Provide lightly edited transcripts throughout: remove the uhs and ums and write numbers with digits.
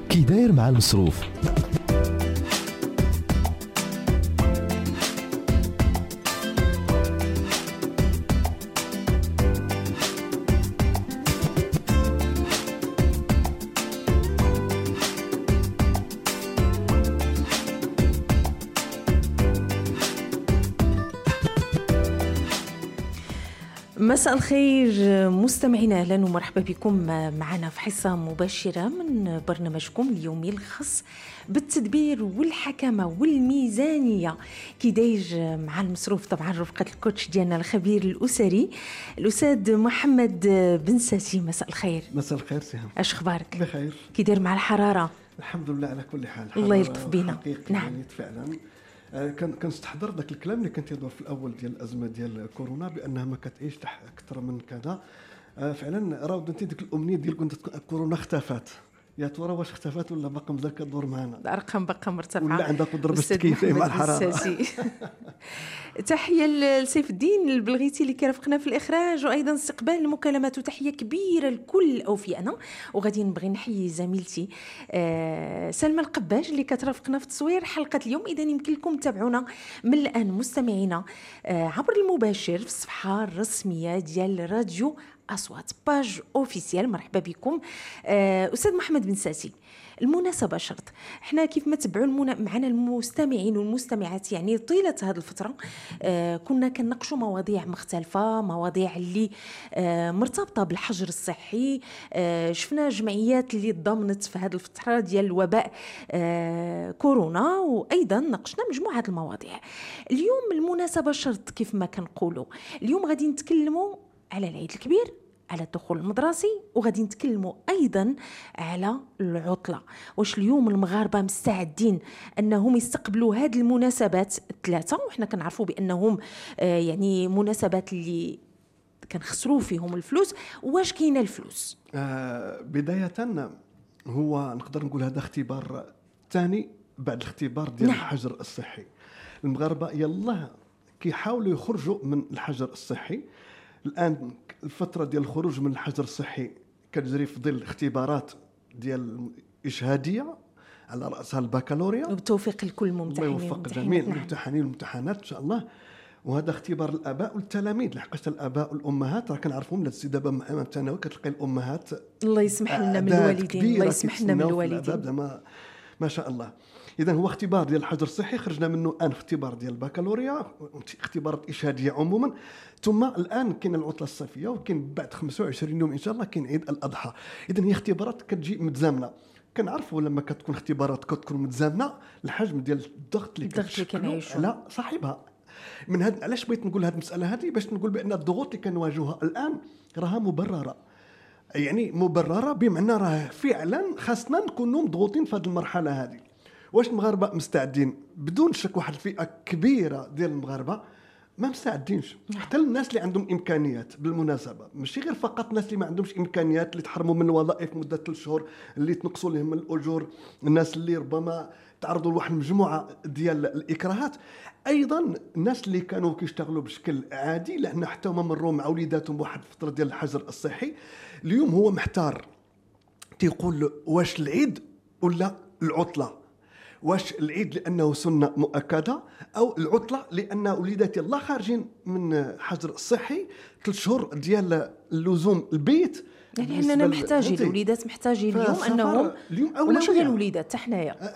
كي داير مع المصروف. مساء الخير مستمعينا، اهلا ومرحبا بكم معنا في حصه مباشره من برنامجكم اليومي الخاص بالتدبير والحكمه والميزانيه كي داير مع المصروف. طبعا رفقه الكوتش ديالنا الخبير الاسري الاستاذ محمد بن ساسي. مساء الخير. مساء الخير سهام، اش اخبارك؟ بخير. كي داير مع الحراره؟ الحمد لله على كل حال. الله يلطف بينا. نعم يعني فعلا كنستحضر ذاك الكلام اللي كنت يدور في الاول ديال الازمه ديال كورونا بانها ما كتعيش اكثر من كذا. فعلا راه انت ديك الامنيه ديال كنت كورونا اختفت، يا ترى واش اختفت ولا باقا مازال كدور معنا؟ الارقام باقا مرتفعه ولا عندها قدره باش تكيفي مع الحراره. تحيه لسيف الدين البلغيتي اللي كيرافقنا في الاخراج، وايضا استقبال المكالمات وتحيه كبيره لكل اوفيائنا. وغادي نبغي نحيي زميلتي سلمى القباج اللي كترافقنا في تصوير حلقه اليوم. اذا يمكن لكم تتابعونا من الان مستمعينا عبر المباشر في الصفحه الرسميه ديال راديو أصوات باج أوفيسيال. مرحبا بكم. أستاذ محمد بن ساسي، المناسبة شرط. احنا كيف ما تبعوا معنا المستمعين والمستمعات يعني طيلة هذه الفترة كنا كنناقشوا مواضيع مختلفة، مواضيع اللي مرتبطة بالحجر الصحي. شفنا جمعيات اللي ضمنت في هذه الفترة ديال الوباء كورونا، وأيضا ناقشنا مجموعة المواضيع. اليوم المناسبة شرط كيف ما كنقولوا. اليوم غادي نتكلموا على العيد الكبير، على الدخول المدرسي، وغادي نتكلموا أيضا على العطلة. واش اليوم المغاربة مستعدين أنهم يستقبلوا هذه المناسبات الثلاثة؟ وإحنا كنعرفوا بأنهم يعني مناسبات اللي كنخسروا فيهم الفلوس. واش كاينه الفلوس؟ بداية هو نقدر نقول هذا اختبار ثاني بعد الاختبار ديال الحجر الصحي. المغاربة يلا كيحاولوا يخرجوا من الحجر الصحي. الآن الفترة ديال الخروج من الحجر الصحي كتجري في ظل اختبارات ديال إشهادية على رأسها البكالوريا، وبتوفيق الكل الممتحنين. الله يوفق جميع الممتحنين والممتحنات إن شاء الله. وهذا اختبار الآباء والتلاميذ، لحقاش الآباء والأمهات راه كنعرفوهم لا دابا مع الثانوي كتلقى الأمهات الله يسمح لنا من الوالدين، الله يسمح لنا من الوالدين ما شاء الله. إذن هو اختبار ديال الحجر الصحي خرجنا منه الآن في اختبار ديال البكالوريا، اختبارات إشهادية عموما. ثم الآن كاين العطلة الصيفية، وكاين بعد 25 يوم إن شاء الله كاين عيد الأضحى. إذن هي اختبارات كتجي متزامنة. كنعرفوا لما كتكون اختبارات كتكون متزامنة الحجم ديال الضغط اللي كتشكلوا على صاحبها. من هذا علاش بغيت نقول هذه المسألة هذه باش نقول بأن الضغوط اللي كنواجهها الآن راها مبررة. يعني مبررة بمعنى راه فعلا خاصنا نكونوا مضغوطين في هذه المرحلة هذه. واش المغاربه مستعدين؟ بدون شك واحد الفئه كبيره ديال المغاربه ما مستعدينش. حتى الناس اللي عندهم امكانيات، بالمناسبه ماشي غير فقط الناس اللي ما عندهمش امكانيات، اللي تحرموا من الوظائف مده 3 شهور، اللي تنقصوا لهم الاجور، الناس اللي ربما تعرضوا لواحد المجموعه ديال الاكراهات، ايضا الناس اللي كانوا كيشتغلوا بشكل عادي لان حتى هما مروا مع وليداتهم بواحد الفتره ديال الحجر الصحي. اليوم هو محتار، تيقول واش العيد ولا العطله؟ واش العيد لأنه سنة مؤكدة، أو العطلة لأن وليداتي الله خارجين من حجر الصحي 3 شهور ديال اللزوم البيت؟ يعني أننا محتاجين الوليدات، محتاجين اليوم أنهم اليوم ولا غير الوليدات حتى حنايا.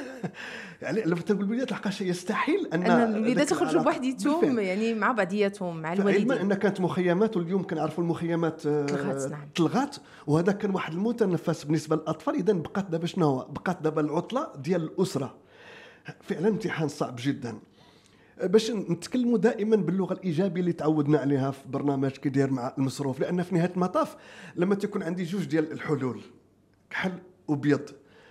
يعني لما تقول الوليدات لحقاش يستحيل أن الوليدات يخرجوا بوحديتهم يعني مع بعضياتهم مع الوالدين. علما أن كانت مخيمات، واليوم كنعرفوا المخيمات تلغات. وهذا كان واحد المتنفس بالنسبة للأطفال. إذن بقات دابا شنو؟ بقات دابا العطلة ديال الأسرة. فعلا امتحان صعب جدا. باش نتكلموا دائما باللغة الإيجابية اللي تعودنا عليها في برنامج كيدير مع المصروف، لأن في نهاية المطاف لما تكون عندي جوج ديال الحلول، كحل وبيض،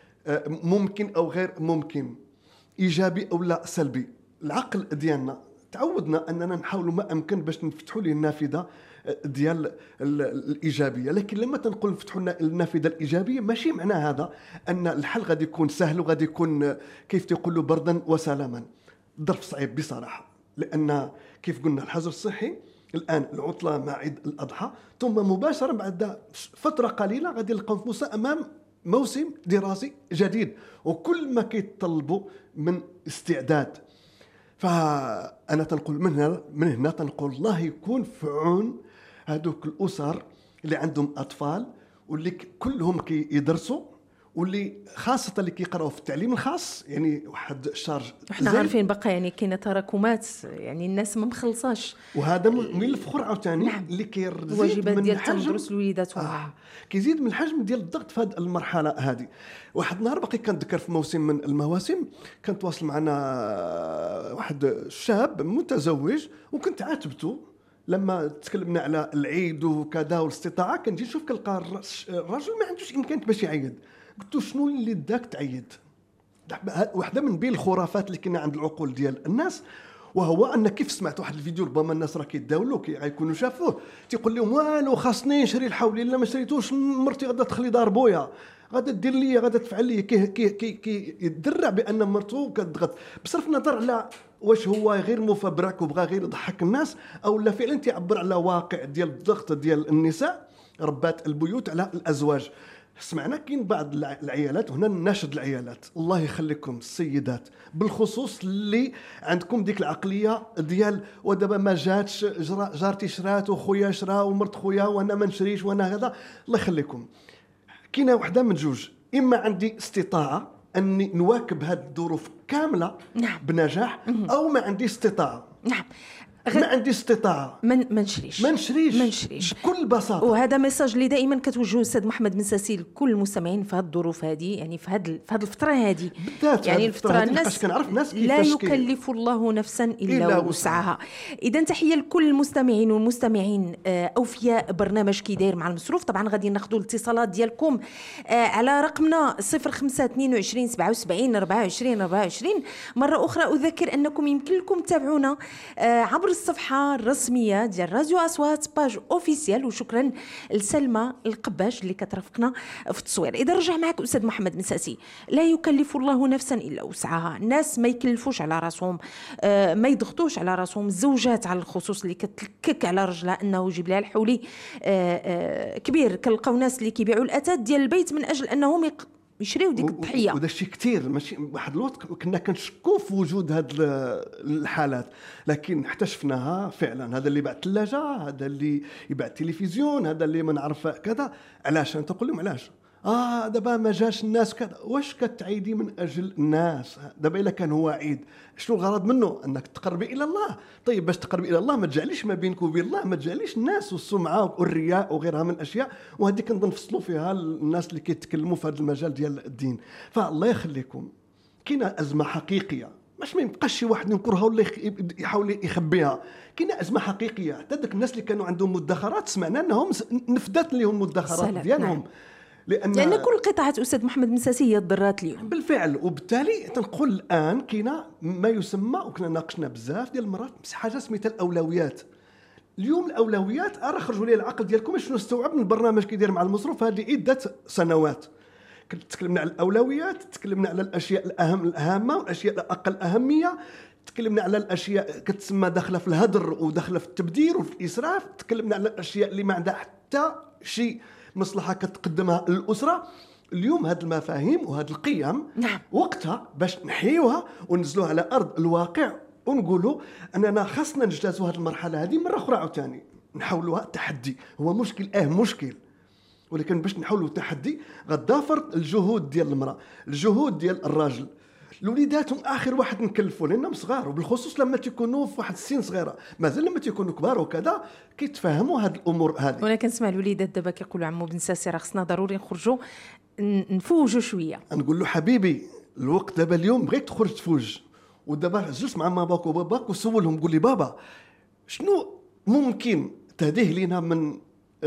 ممكن أو غير ممكن، إيجابي أو لا سلبي، العقل ديالنا تعودنا أننا نحاول ما أمكن باش نفتحوا ليه النافذة ديال الإيجابية. لكن لما تنقول نفتحوا النافذة الإيجابية ماشي معنى هذا أن الحل غادي يكون سهل وغادي يكون كيف تقولوا بردا وسلاما. ظرف صعيب بصراحة، لأن كيف قلنا الحجر الصحي الآن العطلة مع عيد الأضحى، ثم مباشرة بعد فترة قليلة غادي نلقاو أنفسنا أمام موسم دراسي جديد، وكل ما كيتطلبوا من استعداد. فانا تنقول من هنا تنقول الله يكون في عون هذوك الاسر اللي عندهم اطفال واللي كلهم كيدرسوا، واللي خاصه اللي كيقراوا في التعليم الخاص، يعني واحد الشارج. احنا عارفين بقى يعني كاينه تراكمات، يعني الناس ما مخلصاش، وهذا من الفخر عاوتاني. نعم. اللي كيزيد الواجبات من ديال حجم تدرس الوليدات كيزيد من الحجم ديال الضغط في هذه المرحله هذه. واحد النهار باقي كنذكر في موسم من المواسم كان تواصل معنا واحد شاب متزوج، وكنت عاتبته لما تكلمنا على العيد وكذا والاستطاعه. كنجي نشوف كنلقى الراجل ما عندوش امكانيات باش يعيد. قلت له شنو اللي داك تعيد؟ واحده من بين الخرافات اللي كنا عند العقول ديال الناس، وهو ان كيف سمعت واحد الفيديو ربما الناس راه كيداولوا غيكونوا شافوه، تيقول لهم والو خاصني نشري الحولي، الا ما شريتوش مرتي غادا تخلي دار بويا، غادا دير لي، غادا تفعل لي. كي يدرع بان مرتو كتضغط، بصرف النظر على واش هو غير مفبرك وبغى غير يضحك الناس، او لا فعلا تيعبر على واقع ديال الضغط ديال النساء ربات البيوت على الازواج. سمعنا كاين بعض العيالات، هنا ناشد العيالات الله يخليكم السيدات بالخصوص اللي عندكم ديك العقليه ديال ودابا ما جاتش جارتي شرات وخويا شرا ومرت خويا وانا ما نشريش وانا هذا. الله يخليكم، كاينه وحده من جوج، اما عندي استطاعه اني نواكب هذه الظروف كامله نعم. بنجاح، او ما عندي استطاعه. نعم. ما عندي استطاعه ما نشريش بكل بساطه. وهذا ميساج اللي دائما كتوجهه الاستاذ محمد بن ساسي لكل المستمعين في هذه الظروف هذه، يعني في هذه الفتره هذه بالذات، يعني الفتره الناس كنعرف ناس لا يكلف الله نفسا الا وسعها. اذا تحيه لكل المستمعين والمستمعين اوفياء برنامج كي داير مع المصروف. طبعا غادي ناخذوا الاتصالات ديالكم على رقمنا 0522 77 24 24. مره اخرى اذكر انكم يمكن لكم تتابعونا عبر الصفحة الرسمية ديال راديو أصوات باج أوفيسيال. وشكرا لسلمى القباش اللي كترافقنا في التصوير. إذا رجع معك أستاذ محمد بن ساسي، لا يكلف الله نفسا إلا وسعها. الناس ما يكلفوش على راسهم، ما يضغطوش على راسهم. الزوجات على الخصوص اللي كتلكك على رجلها أنه يجيب لها الحولي كبير. كنلقاو ناس اللي كيبيعوا الأثاث ديال البيت من أجل أنهم يشريو ديك الضحيه. ودا الشيء كثير، ماشي واحد الوقت كنا كنشكوا في وجود هاد الحالات، لكن حتى شفناها فعلا. هذا اللي باع الثلاجه، هذا اللي يباع التلفزيون، هذا اللي ما نعرف كذا. علاش انت تقول لهم علاش دابا ما جاش الناس كذا؟ واش كتعيدي من اجل الناس؟ دابا الا كان هو عيد شنو الغرض منه؟ انك تقربي الى الله. طيب باش تقربي الى الله ما تجعليش ما بينك وبين الله، ما تجعليش الناس والسمعه والرياء وغيرها من الاشياء. وهذه كنظن نفصلوا فيها الناس اللي كيتكلموا في هذا المجال ديال الدين. فالله يخليكم، كاينه ازمه حقيقيه، مش ما يبقاش شي واحد ينكرها ولا يحاول يخبيها. كاينه ازمه حقيقيه. حتى داك الناس اللي كانوا عندهم مدخرات سمعنا انهم نفدت لهم المدخرات ديالهم. نعم. لأن كل قطاعات أستاذ محمد بن ساسي هي ضرات اليوم بالفعل. وبالتالي تنقول الآن كاينه ما يسمى، وكنا ناقشنا بزاف ديال المرات، حاجه سميتها الأولويات. اليوم الأولويات راه خرجوا لي العقل ديالكم شنو استوعب من البرنامج كيدير مع المصروف هذه عدة سنوات. تكلمنا على الأولويات، تكلمنا على الأشياء الأهمة والأشياء الأقل أهمية، تكلمنا على الأشياء كتسمى داخله في الهدر وداخله في التبذير وفي الإسراف، تكلمنا على الأشياء اللي ما عندها حتى شيء مصلحة كتقدمها الأسرة. اليوم هذه المفاهيم وهذه القيم نعم. وقتها باش نحيوها وننزلوها على أرض الواقع ونقولوا أننا خاصنا نجتازوا هذه المرحلة هذه مرة أخرى عاوتاني نحولوها تحدي. هو مشكل مشكل، ولكن باش نحولوا تحدي غتضافر الجهود ديال المرأة، الجهود ديال الراجل. الوليداتهم اخر واحد نكلفوا لانهم صغار، وبالخصوص لما تيكونوا في واحد السن صغيره. مازال لما تيكونوا كبار وكذا كيتفاهموا هذه الامور هذه. وانا كنسمع الوليدات دابا كيقولوا عمو بن ساسي راه خصنا ضروري نخرجوا نفوجوا شويه. نقول له حبيبي الوقت دابا اليوم بغيت تخرج تفوج، ودابا جلس مع ماماك وباباك وسولهم قول لي بابا شنو ممكن تهديه لينا من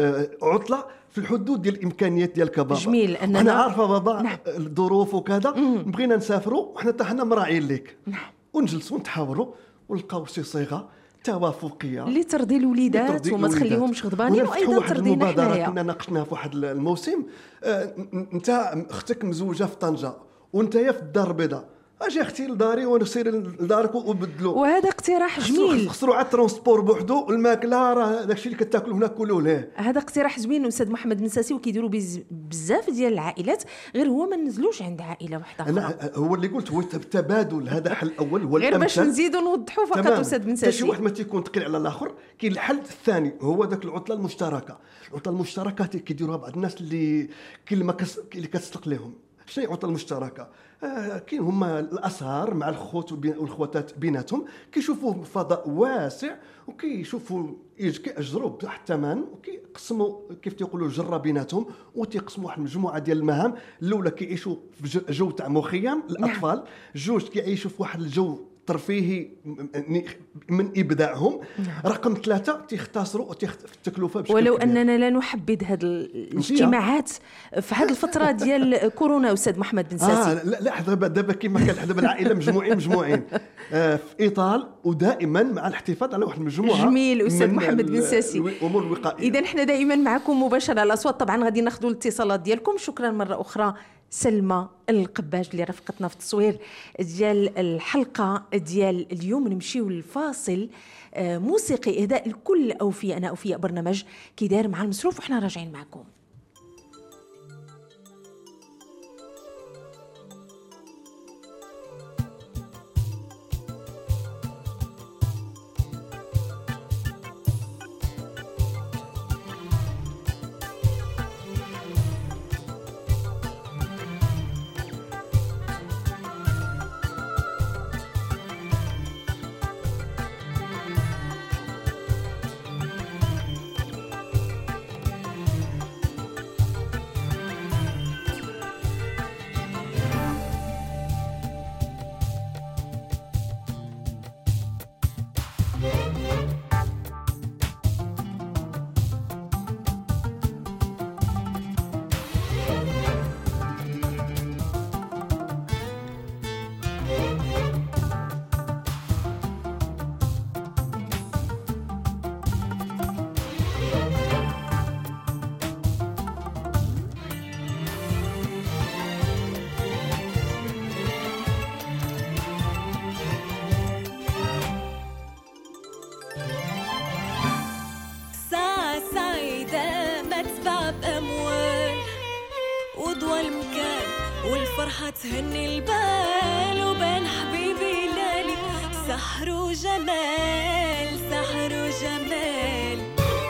عطله في الحدود ديال الامكانيات ديالك بابا. جميل اننا انا عارفه بابا نعم. الظروف وكذا بغينا نسافروا وحنا حتى حنا مراعيين لك. نعم. ونجلسوا نتحاوروا ونلقاو شي صيغه توافقيه اللي ترضي الوليدات وما تخليهمش غضبانين، وايضا ترضينا حنايا. كنا ناقشناها في واحد الموسم. انت اختك مزوجه في طنجه وانت في الدار البيضاء، اجي اختي لداري ونسير لدارك وبدلو. وهذا اقتراح جميل. خسروا على الترونسبور بوحدو، الماكله راه داكشي اللي كتاكلوا هنا كلوا له. هذا اقتراح زوين استاذ محمد بن ساسي، وكيديروا بزاف ديال العائلات، غير هو ما نزلوش عند عائله واحده اخرى. انا هو اللي قلت هو التبادل، هذا حل اول هو غير باش نزيدوا نوضحوا فقط استاذ بن ساسي. شي واحد ما تيكون ثقيل على الاخر. كاين الحل الثاني هو ذاك العطله المشتركه. العطله المشتركه كيديروها بعض الناس اللي اللي كتصدق لهم. شنو هي العطله المشتركه؟ كاين هما الاسهار مع الخوت والخواتات بيناتهم، كيشوفوا فضاء واسع وكيشوفوا كيأجروا بواحد الثمن، وكيقسموا كيف تيقولوا الجره بيناتهم، وتيقسموا واحد المجموعه ديال المهام. الاولى كيعيشوا في جو تاع مخيم الاطفال، جوج كيعيشوا في واحد الجو ترفيهي من ابداعهم. رقم 3 تيختصروا التكلفه بشكل ولو كبير. اننا لا نحبذ هذه الاجتماعات في هذه الفتره ديال كورونا استاذ محمد بن ساسي. لا دابا كما كان دابا العائله مجموعين في ايطال، ودائما مع الاحتفاظ على واحد المجموعه. جميل استاذ محمد بن ساسي. الامور الوقائيه. اذا احنا دائما معكم مباشره على الاصوات. طبعا غادي ناخذوا الاتصالات ديالكم. شكرا مره اخرى سلمى القباج اللي رافقتنا في التصوير ديال الحلقه ديال اليوم. نمشيو للفاصل موسيقي اهداء الكل اوفياء. انا اوفياء برنامج كيدار مع المصروف، وحنا راجعين معكم. والفرحة تهني البال، وبين حبيبي لالي سحر وجمال، سحر وجمال.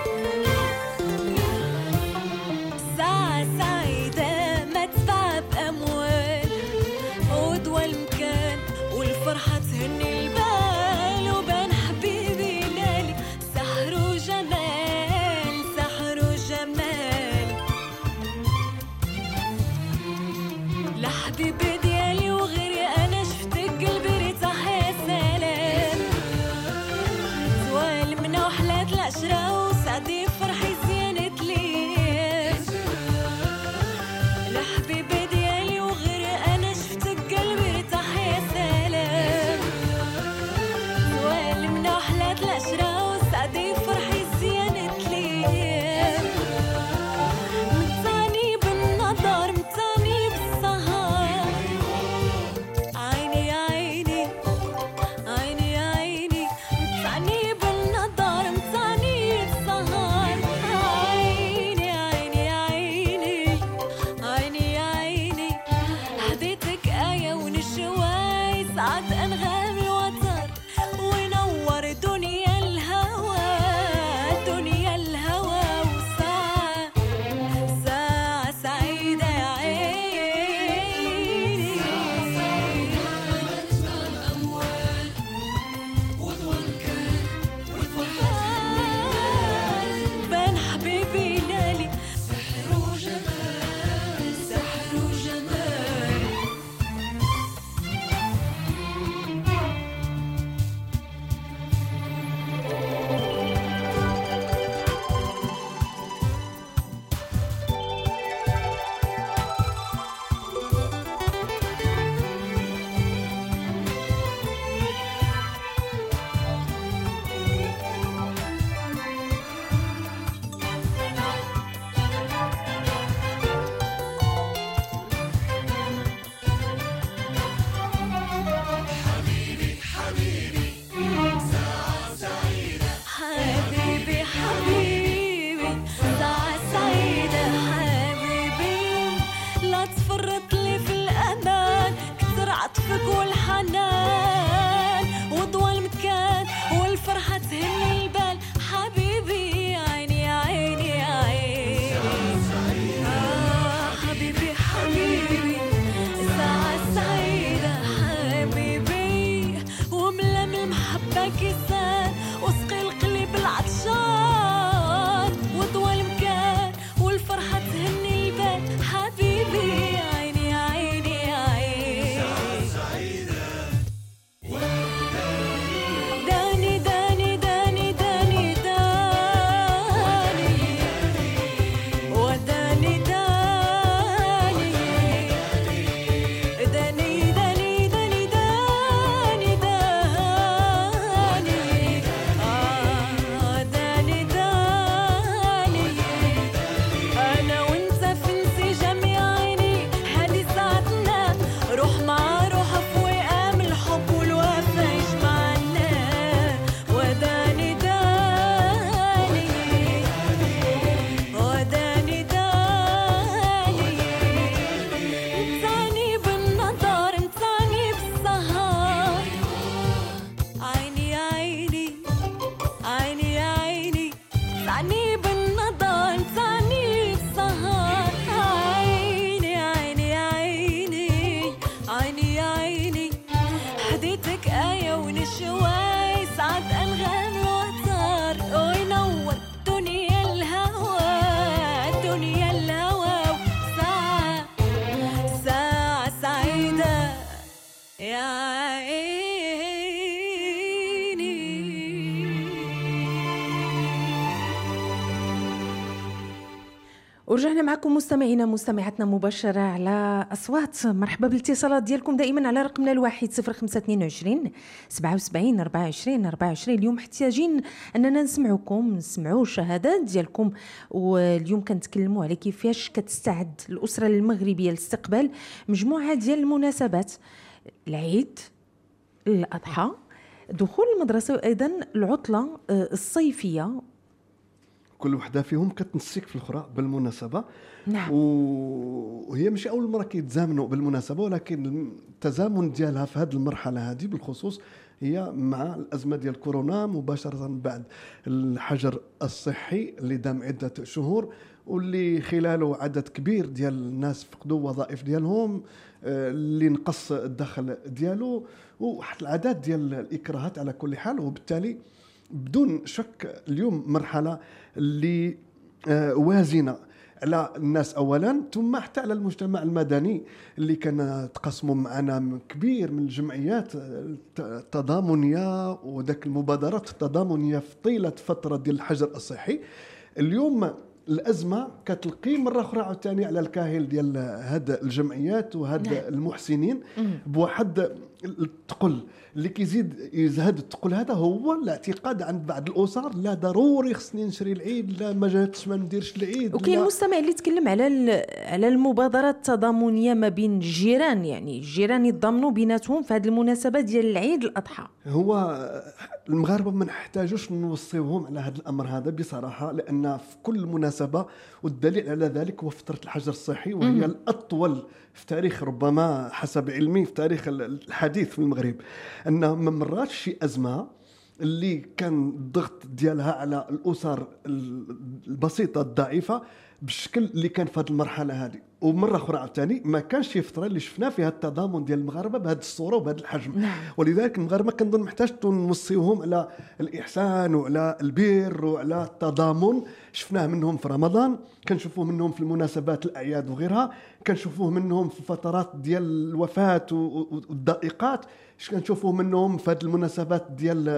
ساعة سعيدة ما تبع بأموال، ودوى المكان والفرحة تهني البال، وبين حبيبي لالي سحر وجمال، سحر وجمال. لحبيبي ديالي وغيري أنا شفتك قلبي رتاح يا سلام، طوال منا وحلات العشرة وسعدي فرحي زينت ليام. لحبيبي ديالي وغيري أنا شفتك قلبي رتاح يا سلام، طوال منا وحلات العشرة وسعدي فرحي زينت ليام. متاني بالنظر متاني بالسهر، لطفك والحنان وطول مكان والفرحة تهني البال حبيبي يا عيني يا عيني يا عيني حبيبي حبيبي ساعة سعيدة حبيبي وملا من المحبة كيسان وسقي القلب العطشان وطول مكان والفرحة تهني البال حبيبي يا عيني يا عيني يا عيني داني داني داني داني داني وداني داني داني داني داني داني داني داني داني أنا وأنت في انسجام يا عيني هادي ساعتنا روح مع روح في وئام الحب والوفا يجمعنا وداني داني وداني داني انتاني بالنظر انتاني بالسهر عيني يا عيني عيني يا عيني انتاني بالنظر انتاني بالسهر عيني عيني يا عيني عيني يا عيني حديتك آية ونشوى يسعد أنغام الوتر وينور دنيا الهوى دنيا الهوى ساعة سعيدة يا عيني ورجعنا معكم مستمعينا مستمعاتنا مباشرة على أصوات. مرحبا بالاتصالات ديالكم دائما على رقمنا الواحد 0522 77 24 24. اليوم محتاجين أننا نسمعوكم نسمعوا الشهادات ديالكم، واليوم كنتكلموا على كيفاش كتستعد الأسرة المغربية لاستقبال مجموعة ديال المناسبات، العيد، الأضحى، دخول المدرسة، وأيضا العطلة الصيفية. كل وحده فيهم كتنسك في الاخرى بالمناسبه. نعم. وهي مش اول مره كيتزامنوا بالمناسبه، ولكن التزامن ديالها في هذه المرحله هذه بالخصوص هي مع الازمه ديال كورونا مباشره بعد الحجر الصحي اللي دام عده شهور، واللي خلاله عدد كبير ديال الناس فقدوا وظائف ديالهم، اللي نقص الدخل ديالو، وواحد العدد ديال الاكراهات على كل حال. وبالتالي بدون شك اليوم مرحله اللي وازنه على الناس اولا، ثم حتى على المجتمع المدني اللي كان تقسموا معنا كبير من الجمعيات التضامنيه وذاك المبادرات التضامنيه في طيله فتره ديال الحجر الصحي. اليوم الازمه كتلقي مره اخرى عاوتاني على الكاهل ديال هاد الجمعيات وهاد المحسنين بواحد الثقل اللي كيزيد يزهد. الثقل هذا هو الاعتقاد عند بعض الاسر لا ضروري خصني نشري العيد، لا ما جاتش ما نديرش العيد. وكاين المستمع اللي تكلم على المبادرات التضامنيه ما بين الجيران، يعني الجيران يتضامنوا بيناتهم في هذه المناسبه ديال العيد الاضحى. هو المغاربه ما نحتاجوش نوصيوهم على هذا الامر هذا بصراحه، لان في كل مناسبه، والدليل على ذلك هو فتره الحجر الصحي، وهي الاطول في تاريخ، ربما حسب علمي في تاريخ الحديث في المغرب، ان ما مراتش شي ازمه اللي كان الضغط ديالها على الاسر البسيطه الضعيفه بالشكل اللي كان في هذه المرحله هذه. ومره اخرى عاوتاني ما كانش شي فتره اللي شفنا فيها التضامن ديال المغاربه بهذه الصوره وبهذا الحجم. ولذلك المغاربه كنظن محتاج نوصيوهم على الاحسان وعلى البر وعلى التضامن. شفناه منهم في رمضان، كنشوفوه منهم في المناسبات الاعياد وغيرها، كنشوفوه منهم في فترات ديال الوفاه والضائقات، كنشوفوه منهم في هذه المناسبات ديال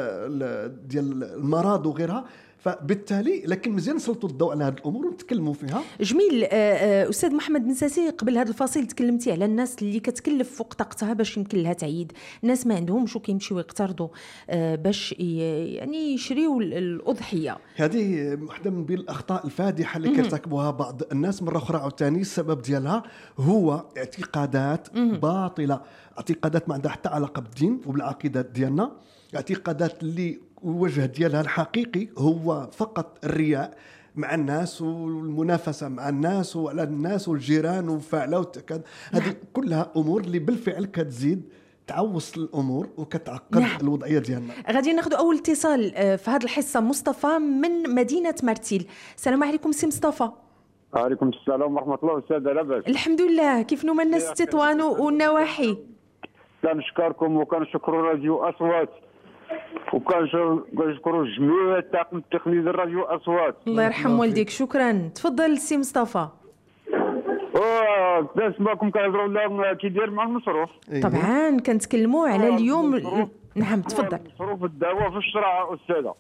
المرض وغيرها. فبالتالي لكن مزيان نسلطوا الضوء على هذه الامور ونتكلموا فيها. جميل. استاذ محمد بن ساسي، قبل هذا الفاصل تكلمتي على الناس اللي كتكلف فوق طاقتها باش يمكن لها تعيد، الناس ما عندهمش وكيمشيو يقترضوا باش يعني يشريوا الاضحيه. هذه واحده من بين الاخطاء الفادحه اللي كيرتكبوها بعض الناس. مره اخرى عاوتاني السبب ديالها هو اعتقادات باطله، اعتقادات ما عندها حتى علاقه بالدين وبالعقيده ديالنا، اعتقادات اللي الوجه ديالها الحقيقي هو فقط الرياء مع الناس والمنافسه مع الناس وعلى الناس والجيران وفعله هذه كلها امور اللي بالفعل كتزيد كتعوص الامور وكتعقد نعم. الوضعيه ديالنا. غادي ناخذ اول اتصال في هذه الحصه. مصطفى من مدينه مرتيل. السلام عليكم سي مصطفى. وعليكم السلام ورحمة الله. أستاذ لاباس؟ الحمد لله. كيف نوما الناس تطوان والنواحي؟ كنشكركم وكنشكروا راديو أصوات وكنشكروا جميع الطاقم التقني ديال راديو أصوات. الله يرحم والديك. شكرا. تفضل سي مصطفى. نسمعكم كنهضروا ولا كيدير مع المصروف. طبعا كنتكلموا على اليوم. نعم تفضل. مصروف الدواء في الشرع أستاذة.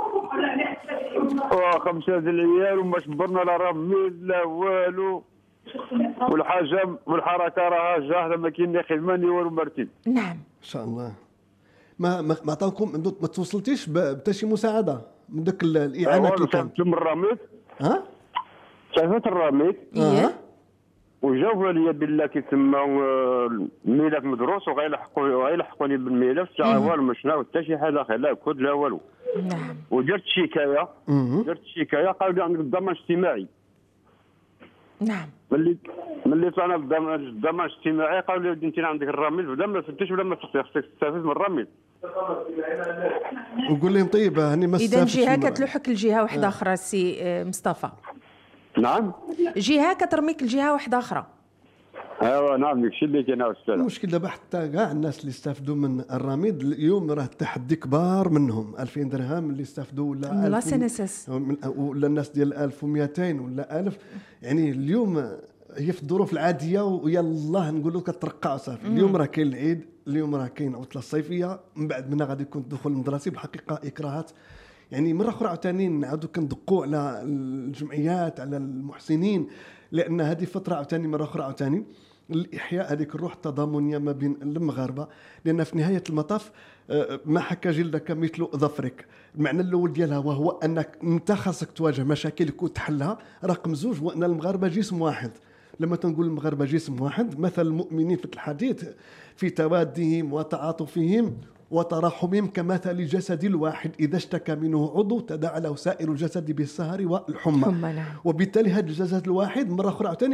5 ديال العيال وما شبرنا لا رميل لا والو، والحاجه والحركه راها جاهزه، ما كاين لا خدمه ني والو مرتين. نعم ان شاء الله. ما عطاوكم ما توصلتيش حتى شي مساعده من داك الاعانات اللي كان من الرميد؟ ها صيفط الرميد وجاوبوا لي بالله كيتسمى الملف مدروس وغيلحقوني بالملف تاع والو ما شناو حتى شي حاجه لا كود لا والو. نعم. ودرت شكايه قالوا لي عندك الضمان الاجتماعي. نعم. ملي طلعنا بالضمان الاجتماعي قالوا لي انت عندك الرميل بدا ما فتش ولا ما خصك تستافد من الرميل. وقول لهم طيب هاني ما اذا جهه كتلوحك لجهه واحده اخرى سي مصطفى. نعم جهه كترميك لجهه واحده اخرى. ايوا نعم داكشي اللي كاين استاذ. المشكل دابا حتى كاع الناس اللي استافدوا من الرميد اليوم راه التحدي كبار منهم. 2000 درهم اللي استافدوا ولا لا سنسس ولا الناس ديال 1200 ولا 1000. يعني اليوم هي في الظروف العاديه ويلا نقولوا كترقع صافي. اليوم راه كاين العيد، اليوم راه كاين عطله الصيفيه، من بعد منها غادي يكون الدخول المدرسي. بالحقيقه اكراهات. يعني مره اخرى عاوتاني نعاودوا كندقوا على الجمعيات على المحسنين، لان هذه فتره عاوتاني مره اخرى عاوتاني الإحياء هذيك الروح التضامنيه ما بين المغاربه، لان في نهايه المطاف ما حكى جلدك مثل ظفرك. المعنى الاول ديالها وهو انك انت خاصك تواجه مشاكلك وتحلها. رقم 2 هو ان المغاربه جسم واحد. لما تنقول المغاربه جسم واحد، مثل المؤمنين في الحديث في توادهم وتعاطفهم وتراحمهم كمثل جسد الواحد إذا اشتكى منه عضو تداعى له سائر الجسد بالسهر والحمى. نعم. وبالتالي هذا الجسد الواحد مرة أخرى ثاني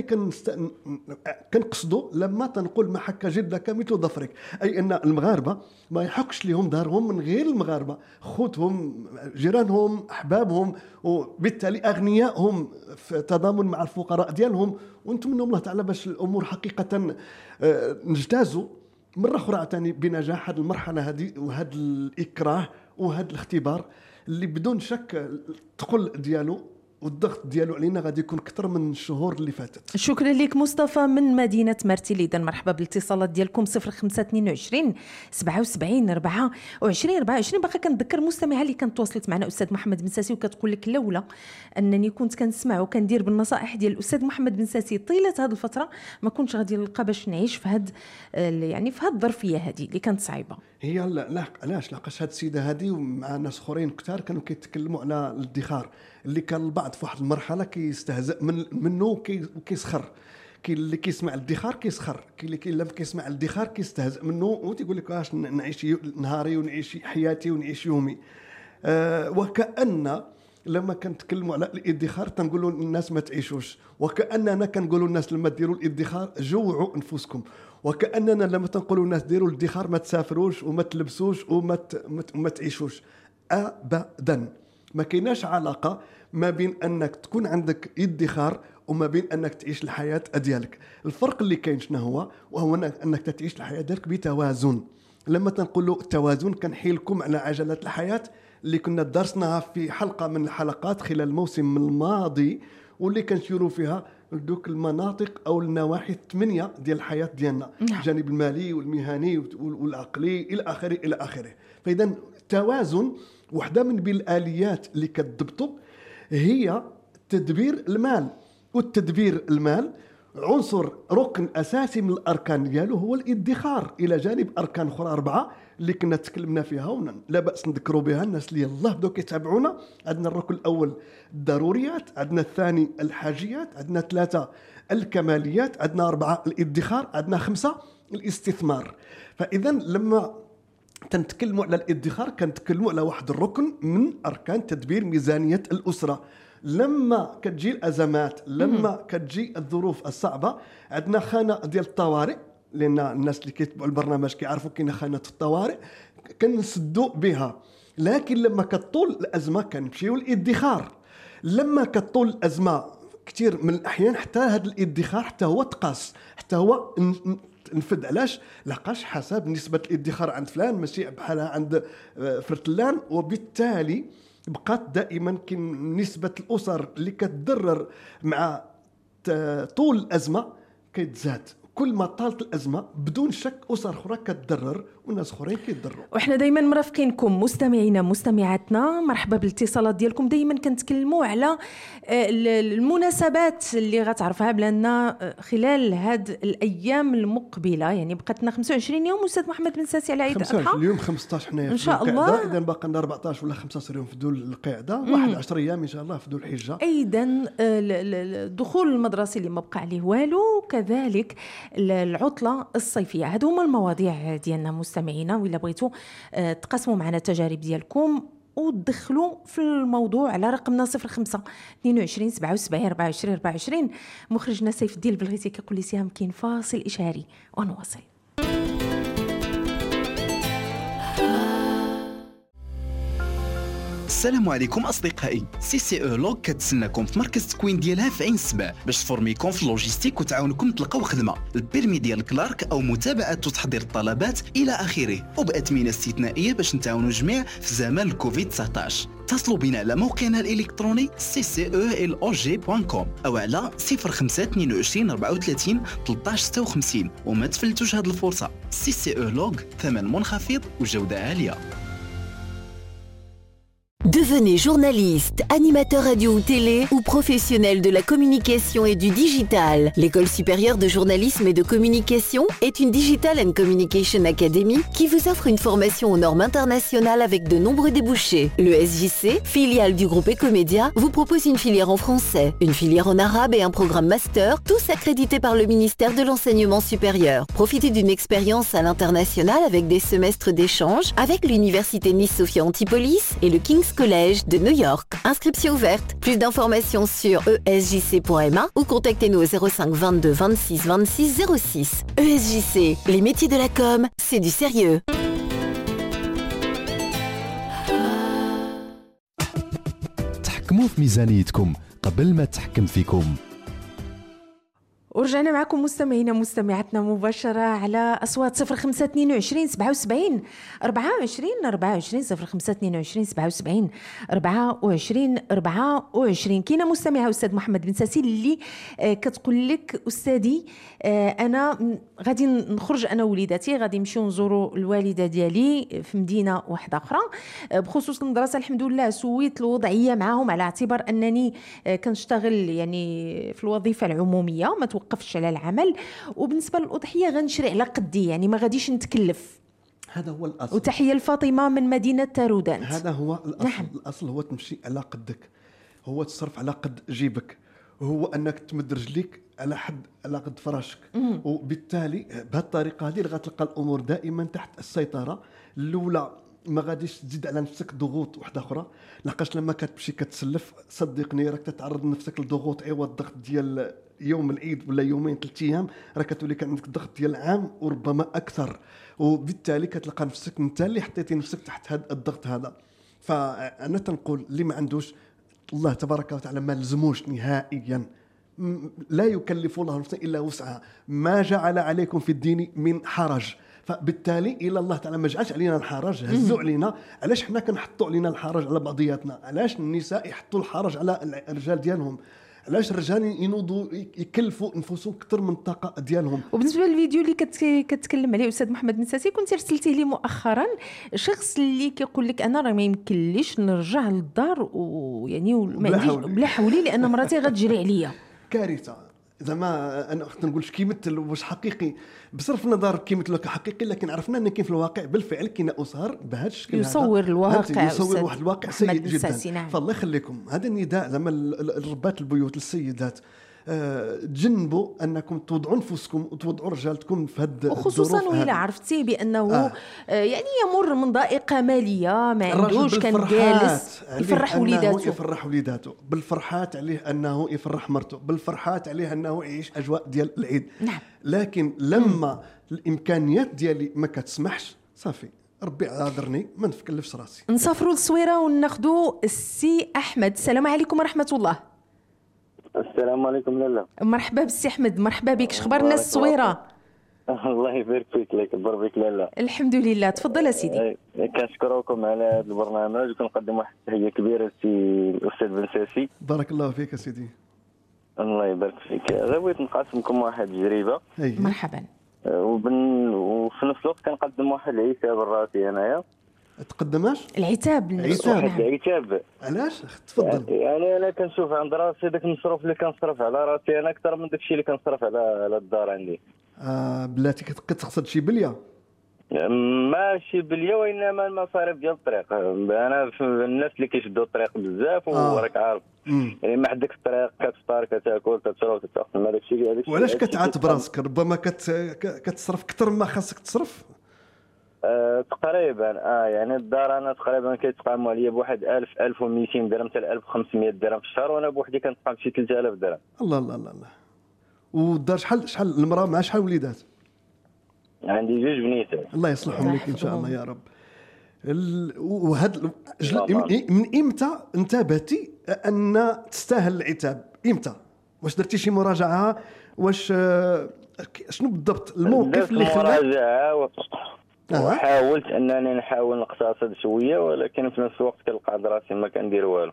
كنقصدوا لما تنقول ما حك جدك مثل ظفرك، أي أن المغاربة ما يحكش لهم دارهم من غير المغاربة، خوتهم جيرانهم أحبابهم، وبالتالي أغنيائهم في تضامن مع الفقراء ديالهم. وانتم من الله تعالى باش الأمور حقيقة نجتازوا مرة أخرى عتاني بنجاح هذه المرحلة هذه وهذا الإكراه وهذا الاختبار اللي بدون شك الثقل ديالو والضغط ديالو علينا غادي يكون أكثر من الشهور اللي فاتت. شكرا لك مصطفى من مدينة مرتيل. إذا مرحبا بالاتصالات ديالكم 0522 77 24 24. باقي كنذكر مستمعة اللي كانت تواصلت معنا أستاذ محمد بن ساسي وكتقول لك لولا أنني كنت كنسمع وكندير بالنصائح ديال الأستاذ محمد بن ساسي طيلة هذه الفترة ما كنتش غادي نلقى باش نعيش في هاد يعني في هاد الظرفية هذه اللي كانت صعيبة. هي لا علاش لاقاش هاد السيدة هذه ومع ناس اخرين كثار كانوا كيتكلموا على الادخار اللي كان البعض في واحد المرحله كيستهزأ منه وكيسخر. كاين اللي كيسمع الادخار كيسخر، كاين اللي لما كيسمع الادخار كيستهزأ منه وتيقول لك واش نعيش نهاري ونعيش حياتي ونعيش يومي. وكأن لما كنتكلموا على الادخار تنقولوا الناس ما تعيشوش، وكأننا كنقولوا الناس لما ديروا الادخار جوعوا انفسكم، وكأننا لما تنقولوا الناس ديروا الادخار ما تسافروش وما تلبسوش وما تعيشوش. ابدا ما كايناش علاقه ما بين انك تكون عندك ادخار وما بين انك تعيش الحياه ديالك. الفرق اللي كاين شنو هو؟ وهو انك تعيش الحياه ديالك بتوازن. لما تنقولوا التوازن كنحيلكم على عجله الحياه اللي كنا درسناها في حلقه من الحلقات خلال الموسم الماضي، واللي كنشيروا فيها دوك المناطق او النواحي 8 ديال الحياه ديالنا، الجانب المالي والمهني والعقلي الى اخره الى اخره. فاذا التوازن وحده من بين الاليات اللي كتضبطوا هي تدبير المال. والتدبير المال عنصر ركن اساسي من الاركان ديالو هو الادخار، الى جانب اركان اخرى 4 اللي كنا تكلمنا فيها لا باس نذكروا بها الناس اللي يلاه بداو كيتابعونا. عندنا الركن الاول الضروريات، عندنا الثاني الحاجيات، عندنا 3 الكماليات، عندنا 4 الادخار، عندنا 5 الاستثمار. فاذا لما تنتكلموا على الادخار كنتكلموا على واحد الركن من اركان تدبير ميزانيه الاسره. لما كتجي الازمات، لما كتجي الظروف الصعبه، عندنا خانه ديال الطوارئ لان الناس اللي كيتبعوا البرنامج كيعرفوا كاين خانات الطوارئ كنسدوا بها. لكن لما كطول الازمه كنمشيو للادخار. لما كطول الازمه كثير من الاحيان حتى هذا الادخار حتى هو تقاس، حتى هو نفد. علاش؟ لقاش حسب نسبه الادخار عند فلان ماشي بحالها عند فرتلان، وبالتالي بقات دائما كاين نسبه الاسر اللي كتضرر مع طول الازمه كيتزاد. كل ما طالت الازمه بدون شك اسر اخرى كتضرر وناس اخرين كيضروا. وحنا دائما مرافقينكم مستمعينا مستمعاتنا، مرحبا بالاتصالات ديالكم. دائما كنتكلموا على المناسبات اللي غتعرفها بلادنا خلال هاد الايام المقبله. يعني بقات لنا 25 يوم استاذ محمد بن ساسي على عيد الاضحى. اليوم 15 حنايا ان شاء الله. اذا باقي لنا 14 ولا 15 يوم في ذو القعده، 11 ايام ان شاء الله في ذو الحجه. ايضا الدخول المدرسي اللي ما بقى عليه والو، كذلك العطله الصيفيه. هادو هما المواضيع ديالنا مستمعينا، وإلا بغيتوا تقاسموا معنا التجارب ديالكم وتدخلوا في الموضوع على رقمنا 05 22 77 24 24. مخرجنا سيف الدين البلغيتي كيقول لي سهام كاين فاصل اشاري ونواصل. السلام عليكم أصدقائي. CCE لوج كتسناكم في مركز تكوين ديالها في عين السباع باش تفورميكم في اللوجيستيك وتعاونكم تلقاو خدمة، البيرمي ديال كلارك أو متابعة وتحضير الطلبات إلى آخره، وبأثمنة استثنائية باش نتعاونوا جميع في زمان الكوفيد 19. اتصلوا بنا على موقعنا الإلكتروني ccelog.com أو على 05 22 34 13 56 وما تفلتوش هذه الفرصة. CCE لوج، ثمن منخفض وجودة عالية. Devenez journaliste, animateur radio ou télé ou professionnel de la communication et du digital. L'École supérieure de journalisme et de communication est une Digital and Communication Academy qui vous offre une formation aux normes internationales avec de nombreux débouchés. Le SJC, filiale du groupe Ecomédia, vous propose une filière en français, une filière en arabe et un programme master, tous accrédités par le ministère de l'Enseignement supérieur. Profitez d'une expérience à l'international avec des semestres d'échange avec l'Université Nice-Sophia Antipolis et le King's Collège de New York. Inscription ouverte. Plus d'informations sur esjc.ma ou contactez-nous au 05 22 26 26 06. ESJC, les métiers de la com, c'est du sérieux. تحكموا في ميزانيتكم قبل ما تحكم فيكم. ورجعنا معكم مستمعينا مستمعاتنا مباشرة على أصوات 05 22 77 24 24 05 22 77 24 24. كاينة مستمعة أستاذ محمد بن ساسي اللي كتقول لك أستاذي أنا غادي نخرج أنا ووليداتي غادي نمشيو نزوروا الوالدة ديالي في مدينة واحدة أخرى. بخصوص المدرسة الحمد لله سويت الوضعية معهم على اعتبار أنني كنشتغل يعني في الوظيفة العمومية ما توقفش على العمل، وبالنسبة للأضحية غنشري على قدي يعني ما غاديش نتكلف. هذا هو الأصل. وتحية لفاطمة من مدينة تارودانت. هذا هو الأصل. نعم. الأصل هو تمشي على قدك، هو تصرف على قد جيبك، هو أنك تمد رجليك على قد فراشك. وبالتالي بهذه الطريقة هذه غتلقى الأمور دائما تحت السيطرة. الأولى ما غاديش تزيد على نفسك ضغوط واحدة أخرى، لقاش لما كتمشي كتسلف صدقني راك تتعرض نفسك لضغوط عوض الضغط ديال يوم العيد ولا يومين 3 أيام، راك تولي كان عندك ضغط ديال عام وربما أكثر، وبالتالي كتلقى نفسك انت اللي حطيتي نفسك تحت هذا الضغط هذا. فأنا تنقول اللي ما عندوش الله تبارك وتعالى ما لزموش نهائيا، لا يكلف الله نفسا إلا وسعها، ما جعل عليكم في الدين من حرج. فبالتالي الى الله تعالى ما جعلش علينا الحرج، هزوا علينا. علاش حنا كنحطوا علينا الحرج على بعضياتنا؟ علاش النساء يحطوا الحرج على الرجال ديالهم؟ علاش الرجال ينوضوا يكلفوا انفسهم اكثر من الطاقه ديالهم؟ وبالنسبه للفيديو اللي كتكلم عليه استاذ محمد بن ساسي كنت رسلتيه لي مؤخرا، شخص اللي كيقول لك انا راه ما يمكنليش نرجع للدار ويعني بلا حولي لان مراتي غتجري عليا. كارثه. زعما انا اخت نقولش كيمثل واش حقيقي بصرف النظر كيمثل حقيقي، لكن عرفنا ان كاين في الواقع بالفعل كاين اسر بهذا الشكل يصور الواقع، يصور واحد الواقع سيء جدا. نعم. فالله يخليكم هذا النداء زعما الربات البيوت السيدات، تجنبوا انكم توضعوا نفوسكم وتوضعوا رجالتكم في هاد وخصوصا الظروف وإلا هذه. عرفتي بانه يعني يمر من ضائقه ماليه، ما الرجل عندوش، كان بالفرحات جالس عليه يفرح أنه وليداته. يفرح وليداته، بالفرحات عليه انه يفرح مرته، بالفرحات عليه انه يعيش اجواء ديال العيد. نعم. لكن لما الامكانيات ديالي ما كتسمحش، صافي ربي عذرني، ما نفكلفش راسي. نسافروا للصويره وناخذوا السي احمد. السلام عليكم ورحمه الله. السلام عليكم لاله. مرحبا بالسي احمد، مرحبا بك. شخبار الناس الصويره؟ الله يبارك فيك، الله يكبر بك لاله. الحمد لله. تفضل سيدي. كنشكركم على هذا البرنامج، وكنقدم واحد التحيه كبيره للسي الاستاذ بن ساسي. بارك الله فيك سيدي. الله يبارك فيك. غير بغيت نقاسمكم واحد التجربه. مرحبا. وفي نفس الوقت كنقدم واحد العتاب لراسي انايا. تقدماش العتاب لنفسه. العتاب علاش؟ تفضل. يعني انا كنشوف عند راسي داك المصروف اللي كنصرف على راسي انا اكثر من داك الشيء اللي كنصرف على الدار عندي. بلاتي كتقصد شي بليه؟ ماشي بليا، وانما المصاريف ديال الطريق. انا في الناس اللي كيشدوا الطريق بزاف، وراك عارف يعني ما حدك الطريق كتفطر كتاكل كتشرب كتاخذ ما داكشي هذاك. وعلاش كتعاتب راسك؟ ربما كتصرف اكثر ما خاصك تصرف. تقريبا يعني الدار انا تقريبا كيتقاموا عليا بواحد 1200 درهم حتى 1500 درهم في الشهر، وانا بوحدي كنتقام شي 3000 درهم. الله الله الله الله. والدار شحال المراه مع شحال وليدات؟ عندي جوج بنيتات. الله يصلحهم لك ان شاء الله يا رب. وهاد من امتى انتبهتي ان تستاهل العتاب؟ امتى؟ واش درتي شي مراجعه؟ واش شنو بالضبط الموقف اللي خلاك؟ مراجعه وحاولت انني نحاول نقتصد شويه، ولكن في نفس الوقت كنلقى راسي ما كندير والو.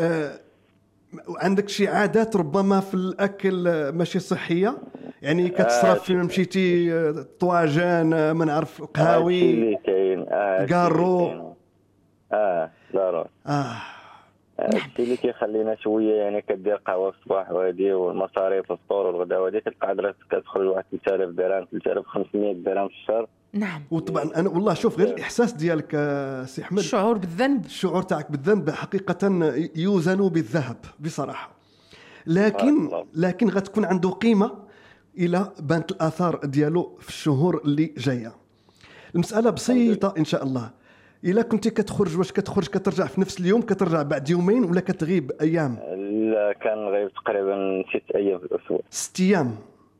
عندك شي عادات ربما في الاكل ماشي صحيه؟ يعني كتصرف فيما مشيتي طواجن ما نعرف قهاوي اللي كاين كارو ضروري الشيء اللي كيخلينا شويه يعني كدير قهوه في الصباح وهذه والمصاريف الفطور والغداء وهذه كتلقى درك كتخرج واحد 3000 درهم 3500 درهم في الشهر. نعم. وطبعا انا والله شوف غير الاحساس ديالك سي احمد، الشعور بالذنب، الشعور تاعك بالذنب حقيقه يوزن بالذهب بصراحه. لكن غتكون عنده قيمه الى بانت الاثار ديالو في الشهور اللي جايه. المساله بسيطه ان شاء الله. الا كنتي كتخرج، واش كتخرج كترجع في نفس اليوم، كترجع بعد يومين، ولا كتغيب ايام؟ لا كنغيب تقريبا 6 ايام في الاسبوع. 6 ايام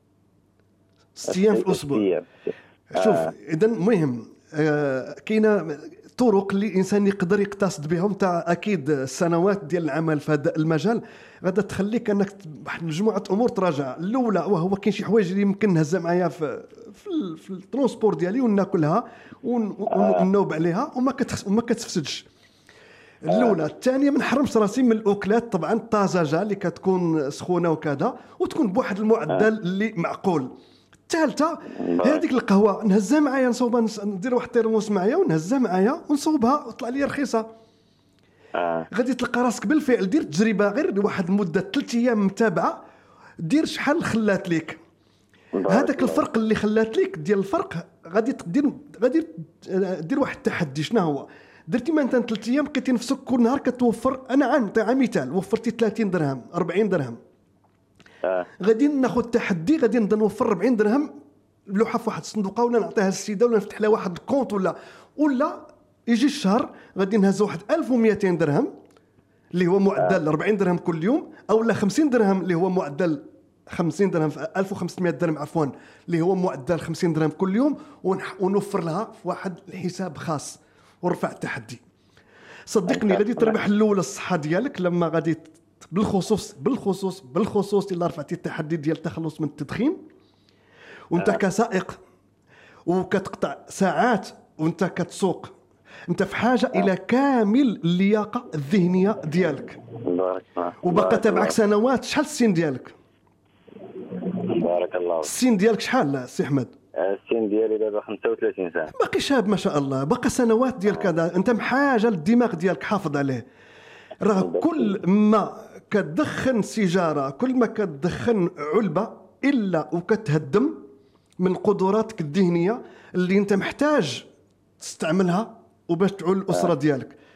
6 ايام في الاسبوع. شوف اذا مهم كاينه طرق اللي الانسان يقدر يقتصد بهم. تاع اكيد السنوات ديال العمل في هذا المجال غادا تخليك انك واحد مجموعه امور تراجع. الاولى وهو كاين شي حوايج اللي يمكن نهزها معايا في الترونسبور ديالي وناكلها ونوب عليها وما كتفسدش. الاولى. الثانيه ما نحرمش راسي من الاكلات طبعا الطازجه اللي كتكون سخونه وكذا، وتكون بواحد المعدل اللي معقول. الثالثه هذيك القهوه نهزها معايا، نصوبها، ندير واحد الترموس معايا ونهزها معايا ونصوبها وطلع لي رخيصه. غادي تلقى راسك بالفعل دير تجربه غير لواحد المده 3 ايام متابعه، دير شحال خلات لك. هذاك الفرق اللي خلات لك ديال الفرق غادي دير واحد التحدي. شنو هو؟ درتي مثلا 3 ايام لقيتي نفسك كل نهار كتوفر. انا عام مثال وفرتي 30 درهم 40 درهم، غادي ناخذ التحدي، غادي نبدا نوفر 40 درهم لوحه في واحد الصندوقه، ولا نعطيها للسيده، ولا نفتح لها واحد الكونت، ولا يجي الشهر غادي نهز واحد 1200 درهم اللي هو معدل 40 درهم كل يوم، او لا 50 درهم اللي هو معدل 50 درهم في 1500 درهم عفوا اللي هو معدل 50 درهم كل يوم، ونوفر لها في واحد الحساب خاص ورفع التحدي. صدقني غادي تربح الاولى الصحه ديالك لما غادي بالخصوص الا رفعتي التحدي ديال التخلص من التدخين، وانت كسائق وكتقطع ساعات وانت كتسوق، انت في حاجه الى كامل اللياقه الذهنيه ديالك. وبقى تبعك سنوات. شحال السن ديالك؟ بارك الله. السن ديالك شحال سي احمد؟ السن ديالي دابا 35 سنه. باقي شاب ما شاء الله، باقي سنوات ديالك هذا. انت بحاجه للدماغ ديالك حافظ عليه. راه كل ما كتدخن سيجاره، كل ما كتدخن علبه، الا وكتهدم من قدراتك الذهنيه اللي انت محتاج تستعملها وباش تعول الاسره ديالك.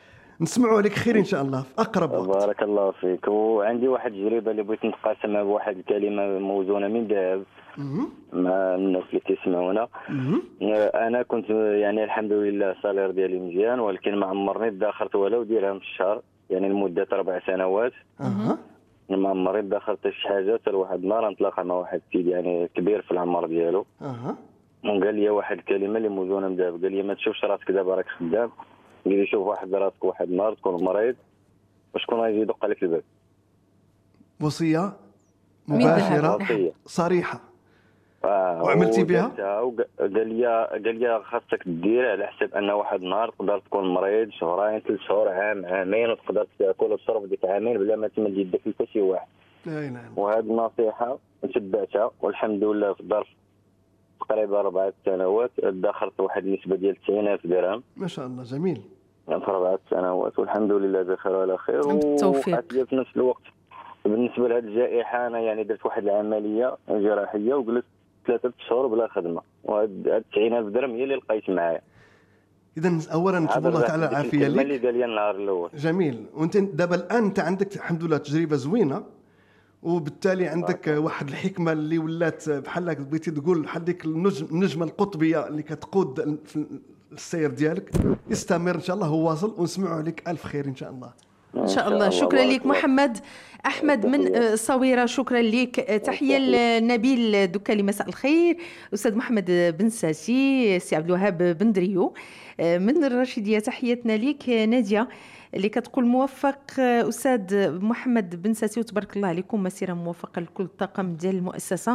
نسمعوا عليك خير ان شاء الله في اقرب وقت. بارك الله فيك. وعندي واحد التجربه اللي بغيت نتقاسمها بواحد الكلمه موزونه من ذهب مع الناس اللي كيسمعونا. انا كنت يعني الحمد لله الصالير ديالي مزيان، ولكن ما عمرني دخلت ولو درهم في الشهر، يعني لمده 4 سنوات. ما عمرني دخلت شي حاجه. حتى واحد النهار نتلاقى مع واحد السيد يعني كبير في العمر ديالو، وقال لي واحد الكلمه اللي موزونه من ذهب. قال لي ما تشوفش راسك دابا راك خدام، قال لي شوف واحد راسك واحد النهار تكون مريض وشكون غيجي يدق لك الباب. وصيه مباشره صريحه. وعملتي بها؟ قال لي خاصك دير على حسب ان واحد النهار تقدر تكون مريض شهرين 3 شهور عام عامين، وتقدر تاكل وتشرب ديك عامين بلا ما تمد يدك لحتى شي واحد. لا اله الا الله. وهذه النصيحه تبعتها والحمد لله في ظرف تقريبا 4 سنوات ادخرت واحد النسبه ديال 90,000 درهم. ما شاء الله جميل. في 4 سنوات والحمد لله بخير وعلى خير. بالتوفيق. في نفس الوقت بالنسبه لهذه الجائحه انا يعني درت واحد العمليه جراحيه وجلست 3 شهور بلا خدمه، وهاد 90,000 درهم هي اللي لقيت معايا. اذا اولا نتمنى الله تعالى العافيه لك. اللي قال لي النهار الاول جميل. وانت دابا الان انت عندك الحمد لله تجربه زوينه، وبالتالي عندك واحد الحكمه اللي ولات بحال هكا بغيتي تقول هذيك النجمه القطبيه اللي كتقود في السير ديالك. استمر ان شاء الله، هو واصل، ونسمعوا عليك الف خير ان شاء الله. ان شاء الله. شكرا لك محمد احمد من الصويره. شكرا لك. تحيه لنبيل دكالي مساء الخير. استاذ محمد بن ساسي، سي عبد الوهاب بن دريو من الرشيديه، تحياتنا لك. ناديه اللي كتقول موفق استاذ محمد بن ساسي وتبارك الله عليكم، مسيره موفقه لكل الطاقم ديال المؤسسه.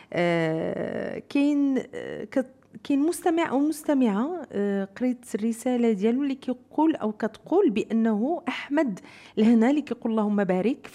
كاين مستمع او مستمعه قريت الرساله ديالو اللي كيقول او كتقول بانه احمد الهنا اللي كيقول اللهم بارك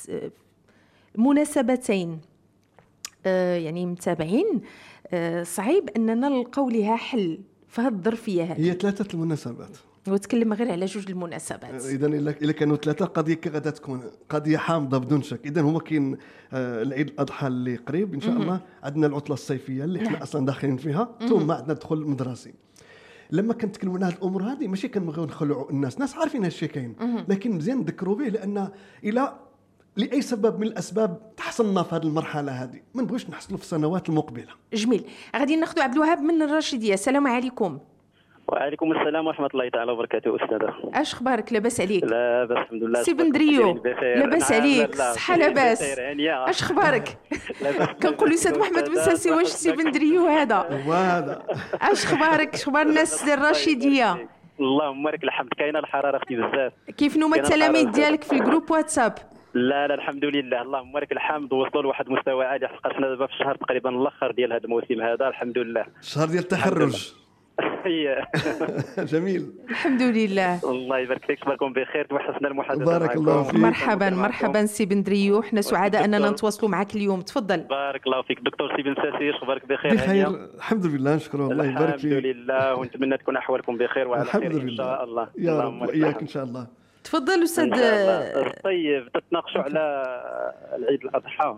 مناسبتين يعني متابعين صعيب اننا نلقاو لها حل في هذه الظرفيه هذه. هي 3 المناسبات وتكلم غير على 2 المناسبات. اذا الا كانوا 3 قضيه غادا تكون قضيه حامضه بدون شك. اذا هما كاين العيد الاضحى اللي قريب ان شاء الله، عندنا العطله الصيفيه اللي احنا اصلا داخلين فيها، ثم عندنا الدخول المدرسي. لما كنتكلموا على هذه الامور هذه ماشي كنبغيو نخلعوا الناس عارفين هالشيء كاين، لكن مزيان نذكروا به، لان الى لاي سبب من الاسباب تحصلنا في هذه المرحله هذه ما نبغيوش نحصلوا في السنوات المقبله. جميل. غادي ناخذوا عبد الوهاب من الرشيديه. السلام عليكم. وعليكم السلام ورحمة الله تعالى وبركاته. أستاذة اش اخبارك؟ لاباس عليك؟ لاباس الحمد لله. سي بندريو لاباس عليك؟ صحة لاباس؟ اش اخبارك؟ كنقول الاستاذ محمد بن ساسي واش سي بندريو هذا؟ اش اخبارك؟ اخبار الناس الرشيدية؟ اللهم لك الحمد. كاينه الحرارة اختي بزاف. كيف نوما التلاميذ ديالك في الجروب واتساب؟ لا الحمد لله اللهم لك الحمد، وصلوا لواحد المستوى عالي. حققنا دابا في الشهر تقريبا الاخر ديال هذا الموسم هذا الحمد لله، الشهر ديال التخرج. جميل الحمد لله. الله يبارك فيك، تباركم بخير، توحشنا المحادثه. بارك الله فيك. مرحبا سي بندريو، حنا سعداء اننا نتواصلوا معك اليوم. تفضل. بارك الله فيك دكتور سي بن ساسي، اخبارك بخير؟ بخير الحمد لله، نشكر الله يبارك فيك. الحمد لله، ونتمنى تكون احوالكم بخير وعلى خير ان شاء الله. يا رب واياك ان شاء الله. تفضل استاذ. طيب تتناقشوا على العيد الاضحى،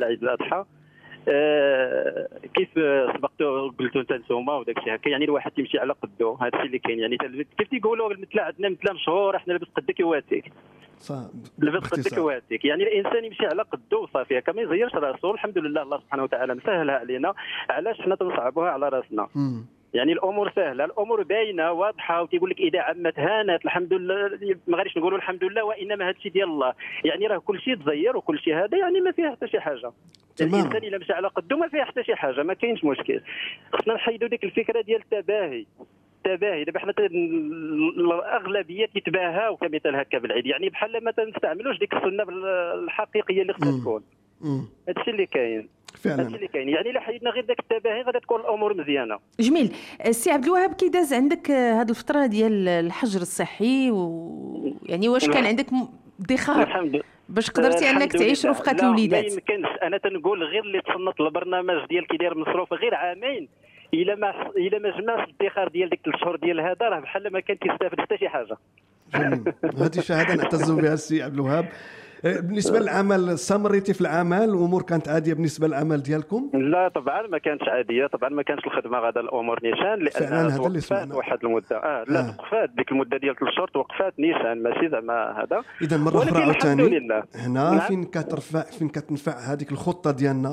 كيف سبقتوا قلتوا انتم وداك الشيء هكا، يعني الواحد تيمشي على قدو، هذا الشيء اللي كاين. يعني كيف تيقولوا مثل عندنا مثل مشهور احنا لابس قدك يواتيك، لابس قدك يواتيك، يعني الانسان يمشي على قدو وصافي هكا، ما يزيرش راسو. الحمد لله الله سبحانه وتعالى مسهلها علينا، علاش حنا تنصعبوها على راسنا؟ يعني الامور سهله، الامور باينه واضحه، وتيقول لك اذا عمت هانت الحمد لله، ما غاديش نقولوا الحمد لله وانما هذا الشيء ديال الله. يعني راه كل شيء تزير وكل شيء هذا يعني ما فيه حتى شي حاجه. الانسان الا مشى على قدو ما فيه حتى شي حاجه، ما كاينش مشكل. خصنا نحيدوا ديك الفكره ديال التباهي. دابا حنا الاغلبيه تتباهاو كمثال هكا بالعيد، يعني بحال ما تنستعملوش ديك السنه الحقيقيه اللي خصها تكون. هذا الشيء اللي كاين فعلا، هذا اللي كاين. يعني الا حيدنا غير داك التباهي غادي تكون الامور مزيانه. جميل. السي عبد الوهاب، كي داز عندك هذه الفتره ديال الحجر الصحي يعني واش كان عندك ادخار باش قدرتي انك تعيش رفقه الوليدات؟ ما يمكنش. انا تنقول غير اللي تصنت البرنامج ديال كيداير مصروف غير عامين، الا ما جمعش الادخار ديال ديك 3 شهور ديال هذا، راه بحال ما كان تيستافد حتى شي حاجه. جميل. هذه شهاده نعتز بها السي عبد الوهاب. بالنسبه للعمل استمريتي في العمل، الامور كانت عاديه بالنسبه للعمل ديالكم؟ لا طبعا ما كانتش عاديه، طبعا ما كانش الخدمه غدا الامور نيشان، لان توقفات واحد المده لا توقفات ديك المده ديال 3 شهور توقفات نيشان، ماشي زعما هذا. اذا مره اخرى عاوتاني هنا نعم. فين كتنفع هذيك الخطه ديالنا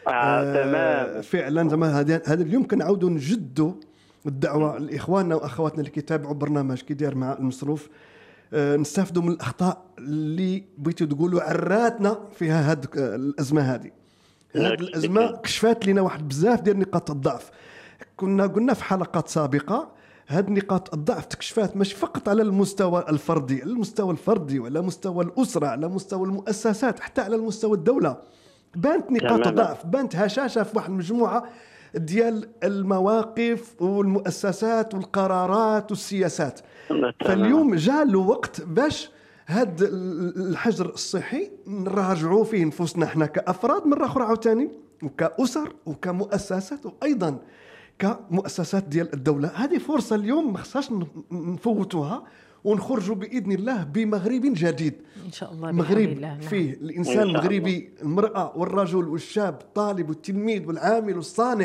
تمام فعلا. زعما هذا اليوم كنعاودوا نجدوا الدعوه لاخواننا واخواتنا اللي كيتابعوا برنامج كيداير مع المصروف، نستافدوا من الاخطاء اللي بغيتوا تقولوا عراتنا فيها هاد الازمه هذه. هاد الازمه كشفات لنا واحد بزاف ديال نقاط الضعف. كنا قلنا في حلقات سابقه هاد نقاط الضعف تكشفات مش فقط على المستوى الفردي، وعلى مستوى الاسره، على مستوى المؤسسات، حتى على المستوى الدوله. بانت نقاط ضعف، بانت هشاشه في واحد المجموعه ديال المواقف والمؤسسات والقرارات والسياسات. فاليوم جاء الوقت باش هاد الحجر الصحي نراجعوا فيه نفوسنا احنا كأفراد مرة أخرى عاوتاني، وكأسر وكمؤسسات، وأيضا كمؤسسات ديال الدولة. هذه فرصة اليوم ما خصهاش نفوتوها، ونخرجوا بإذن الله بمغرب جديد إن شاء الله. مغرب فيه الإنسان المغربي، المرأة والرجل والشاب، الطالب والتلميذ والعامل والصانع،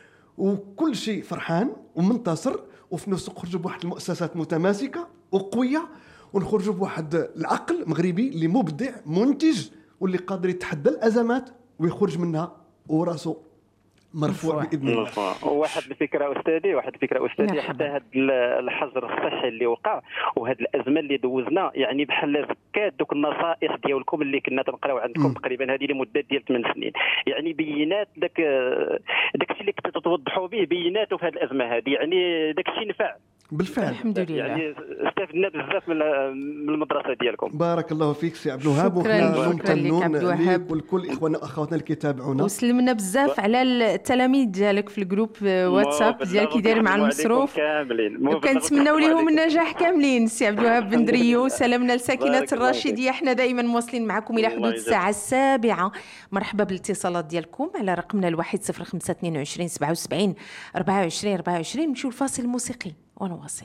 وكل شيء فرحان ومنتصر. وفي نفس الوقت نخرجوا بواحد المؤسسات متماسكة وقوية، ونخرجوا بواحد العقل مغربي اللي مبدع منتج، واللي قادر يتحدى الأزمات ويخرج منها وراسه مرفوع باذن الله. واحد الفكره استاذي حتى هذا الحظر الصحي اللي وقع وهذه الازمه اللي دوزنا، يعني بحال زكات دوك النصائح ديالكم اللي كنا تنقراو عندكم تقريبا هذه لمده ديال 8 سنين، يعني بينات داك الشيء اللي كنتوا توضحوا به بيناته في هذه الازمه هذه، يعني داك الشيء نفع بالفعل الحمد لله. يعني استفدنا بزاف من المدرسه ديالكم. بارك الله فيك سي عبد الوهاب، وحنا ممتنون ليك ولكل اخواننا واخواتنا اللي كيتابعونا، وسلمنا بزاف على التلاميذ ديالك في الجروب واتساب ديال كيداير مع المصروف كاملين، وكنتمناو لهم النجاح كاملين. سي عبد الوهاب بن دريو، سلامنا لساكنه الراشديه، حنا دائما مواصلين معكم الى حدود الساعه 7. مرحبا بالاتصالات ديالكم على رقمنا 10522 77 24 24. نمشيو الفاصل الموسيقي ونواصل.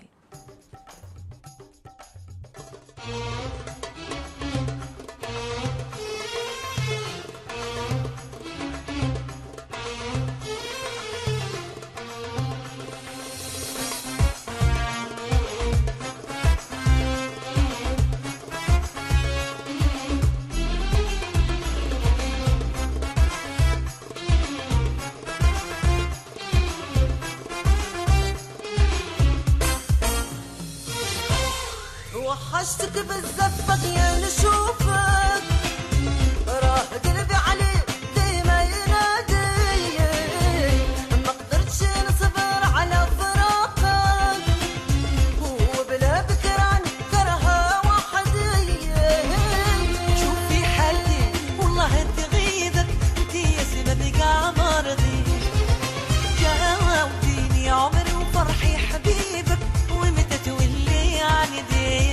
وحشتك بزاف بغيان نشوفك، راه قلبي عليك ديما ينادي، ما قدرتش نصبر على فراقك، وبلا بكران كرهه وحدي. شوفي حالي والله تغيبك انت يا سبب كاع مرضي، جاوبيني عمري وفرحي حبيبك ومتى تولي عندي.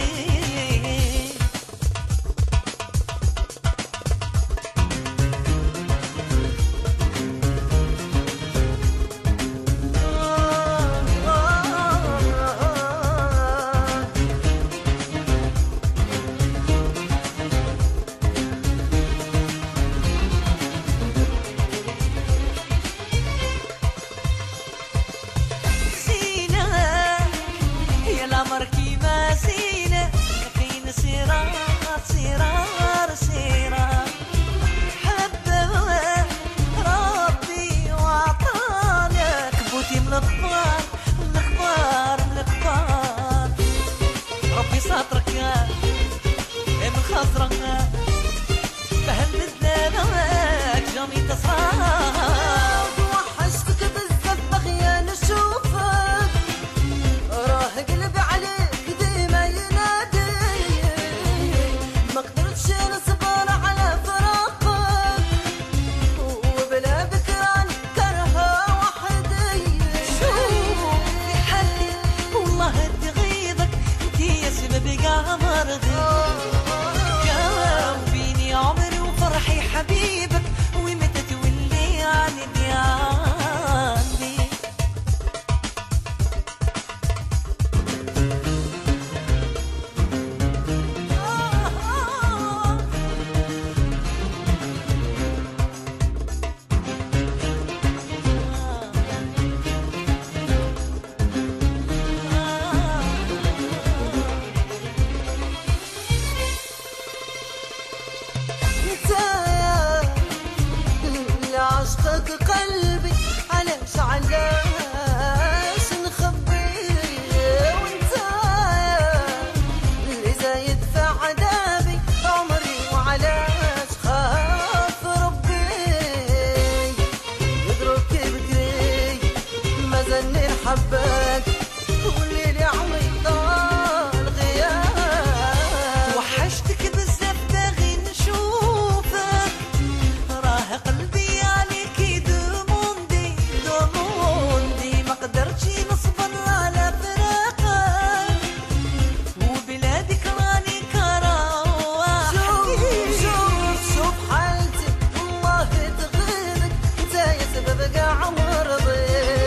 اللي نحبك والليل يا عمري طال غياب وحشتك بزاف باغي نشوفك راه قلبي عليك يدوموندي ما قدرتش نصبر على فراقك وبلادك راني كروح شوف حالتي الله تغيرك انت يا سبب كاع مرضي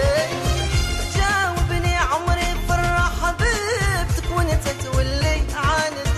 جاوبني عمري فرح حبيبتك وانت تولي عندي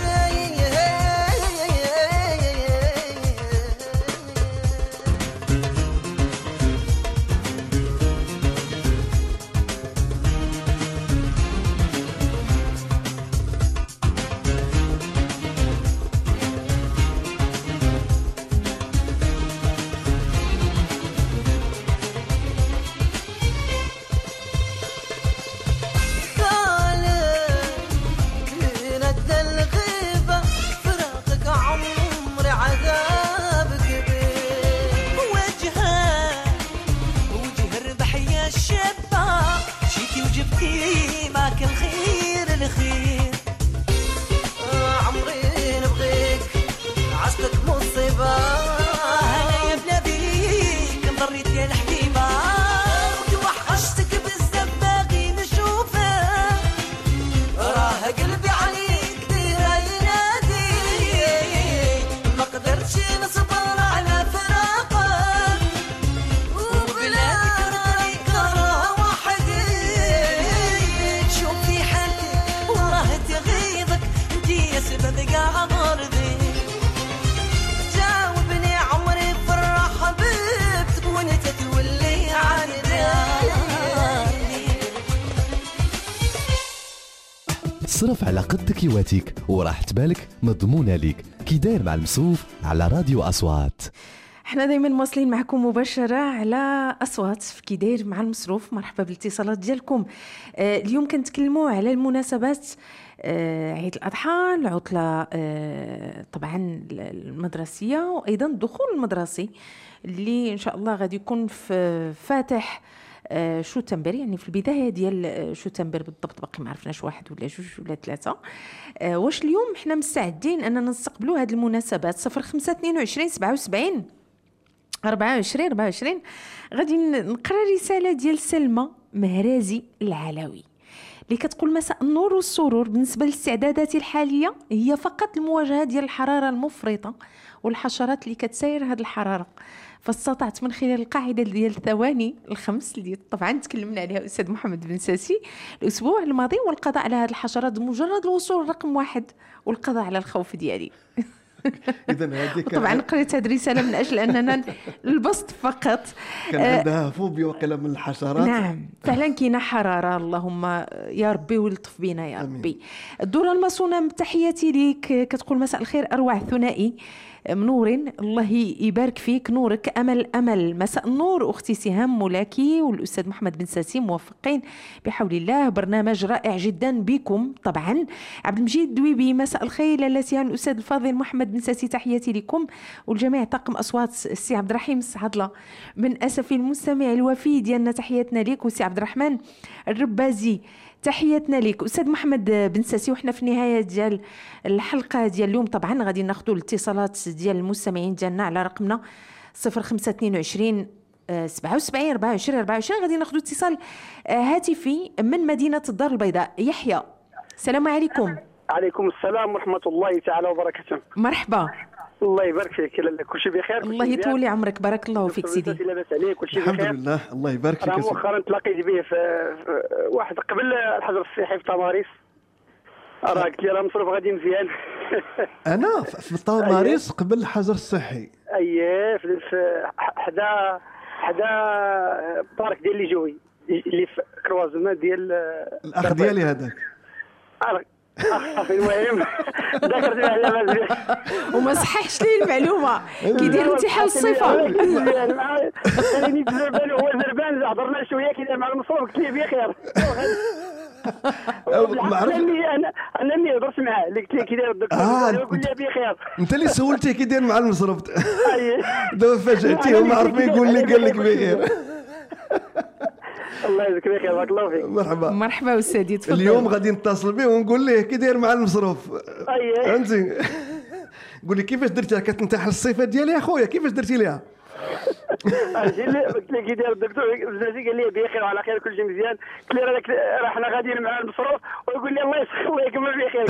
كانت الغيبة فراقك عمري عذاب كبير وجه الربح يا الشابة جيتي وجبتي معك الخير عمري نبغيك عشتك مصيبة أنا يا بلا بيك انضريت يا الحبيبة وحشتك بزاف باغي نشوفك راه قلبي عليك دايرة ينادي ما قدرتش نصبر على فراقك وبلادك راني كره وحدي شوفي حالتي وراه تغيظك انتي يا سبب كاع مرضي جاوبني عمري فرح حبيبتك وانت تولي عندي صرف على قد كيواتيك وراح تبالك مضمونة ليك كي داير مع المصروف على راديو أصوات. احنا دايما مواصلين معكم مباشرة على أصوات في كي داير مع المصروف. مرحبا بالاتصالات ديالكم. اليوم كنتكلموا على المناسبات عيد الأضحى، العطلة طبعا المدرسية وأيضا الدخول المدرسي اللي إن شاء الله غادي يكون في فاتح شتنبر، يعني في البداية ديال شتنبر بالضبط، باقي ما عرفناش 1 ولا 2 ولا 3. واش اليوم حنا مستعدين أننا نستقبلوا هذه المناسبات؟ 0522 77 24 غادي نقرا رسالة ديال سلمى مهرازي العلوي اللي كتقول: مساء النور والسرور. بالنسبة للاستعدادات الحالية هي فقط المواجهة ديال الحرارة المفرطة والحشرات اللي كتساير هذه الحرارة، فاستطعت من خلال القاعدة ديال الثواني الخمس اللي طبعا تكلمنا عليها الأستاذ محمد بن ساسي الأسبوع الماضي، والقضاء على هذه الحشرات بمجرد الوصول رقم 1 والقضاء على الخوف ديالي. اذا هذيك طبعا قريت هذه الرساله من اجل اننا البسط فقط كان عندها فوبيا وقيله من الحشرات. نعم فعلا كاينه حراره، اللهم يا ربي ولطف بينا يا ربي. الدوره المصونه تحياتي ليك، كتقول مساء الخير اروع الثنائي منور، الله يبارك فيك، نورك امل. مساء النور اختي سهام مولاكي والاستاذ محمد بن ساسي، موفقين بحول الله، برنامج رائع جدا بكم. طبعا عبد المجيد دويبي مساء الخير لاله سهام الاستاذ الفاضل محمد بن ساسي، تحياتي لكم والجميع طاقم اصوات. السي عبد الرحيم السعدله من اسفي المستمع الوفي ديالنا، تحياتنا لك. وسي عبد الرحمن الربازي تحياتنا لك. أستاذ محمد بن ساسي، وحنا في النهاية ديال الحلقة ديال اليوم طبعا غادي ناخذوا الاتصالات ديال المستمعين ديالنا على رقمنا 0522 77 24 غادي ناخذوا اتصال هاتفي من مدينة الدار البيضاء. يحيى، السلام عليكم. عليكم السلام ورحمة الله تعالى وبركاته. مرحبا. الله يبارك فيك، لاله كلشي بخير. الله يطول عمرك، بارك الله فيك سيدي. لاباس عليك؟ كلشي بخير الحمد لله، الله يبارك فيك. مؤخرا تلاقيت به في واحد قبل الحجر الصحي في تماريس، راه قلت لي راه مصروف غادي مزيان. انا في تماريس قبل الحجر الصحي. اييه في حدا بارك ديال لي جوي اللي في كروازمان ديال الاخ ديالي هذاك. المهم ذكرت على مزيان وما صححش لي المعلومه كيدير انتحال الصفه. خليني بالي هو زربان، هضرنا شويه كذا مع المصروف، قلت لي بخير. انا اللي هضرت معاه، اللي قلت لي كي داير الدكتور، قول لي بخير. انت اللي سولتيه كي داير مع المصروف. دابا فاجأتيه وما عرف ما يقول لك، قال لك بخير. الله يجزيك بخير، بارك الله فيك. مرحبا أستاذي، تفضل. اليوم غادي نتصل به ونقول ليه كي داير مع المصروف. فهمتي؟ قول لي كيفاش درتيها؟ كتنتحل الصفات ديالي اخويا، كيفاش درتي ليها؟ اجي اللي قلت لك كي داير الدكتور بزاف قال لي بخير وعلى خير كلشي مزيان. قلت له راه حنا غاديين مع المصروف، ويقول لي الله يسخر الله يكمل بخير.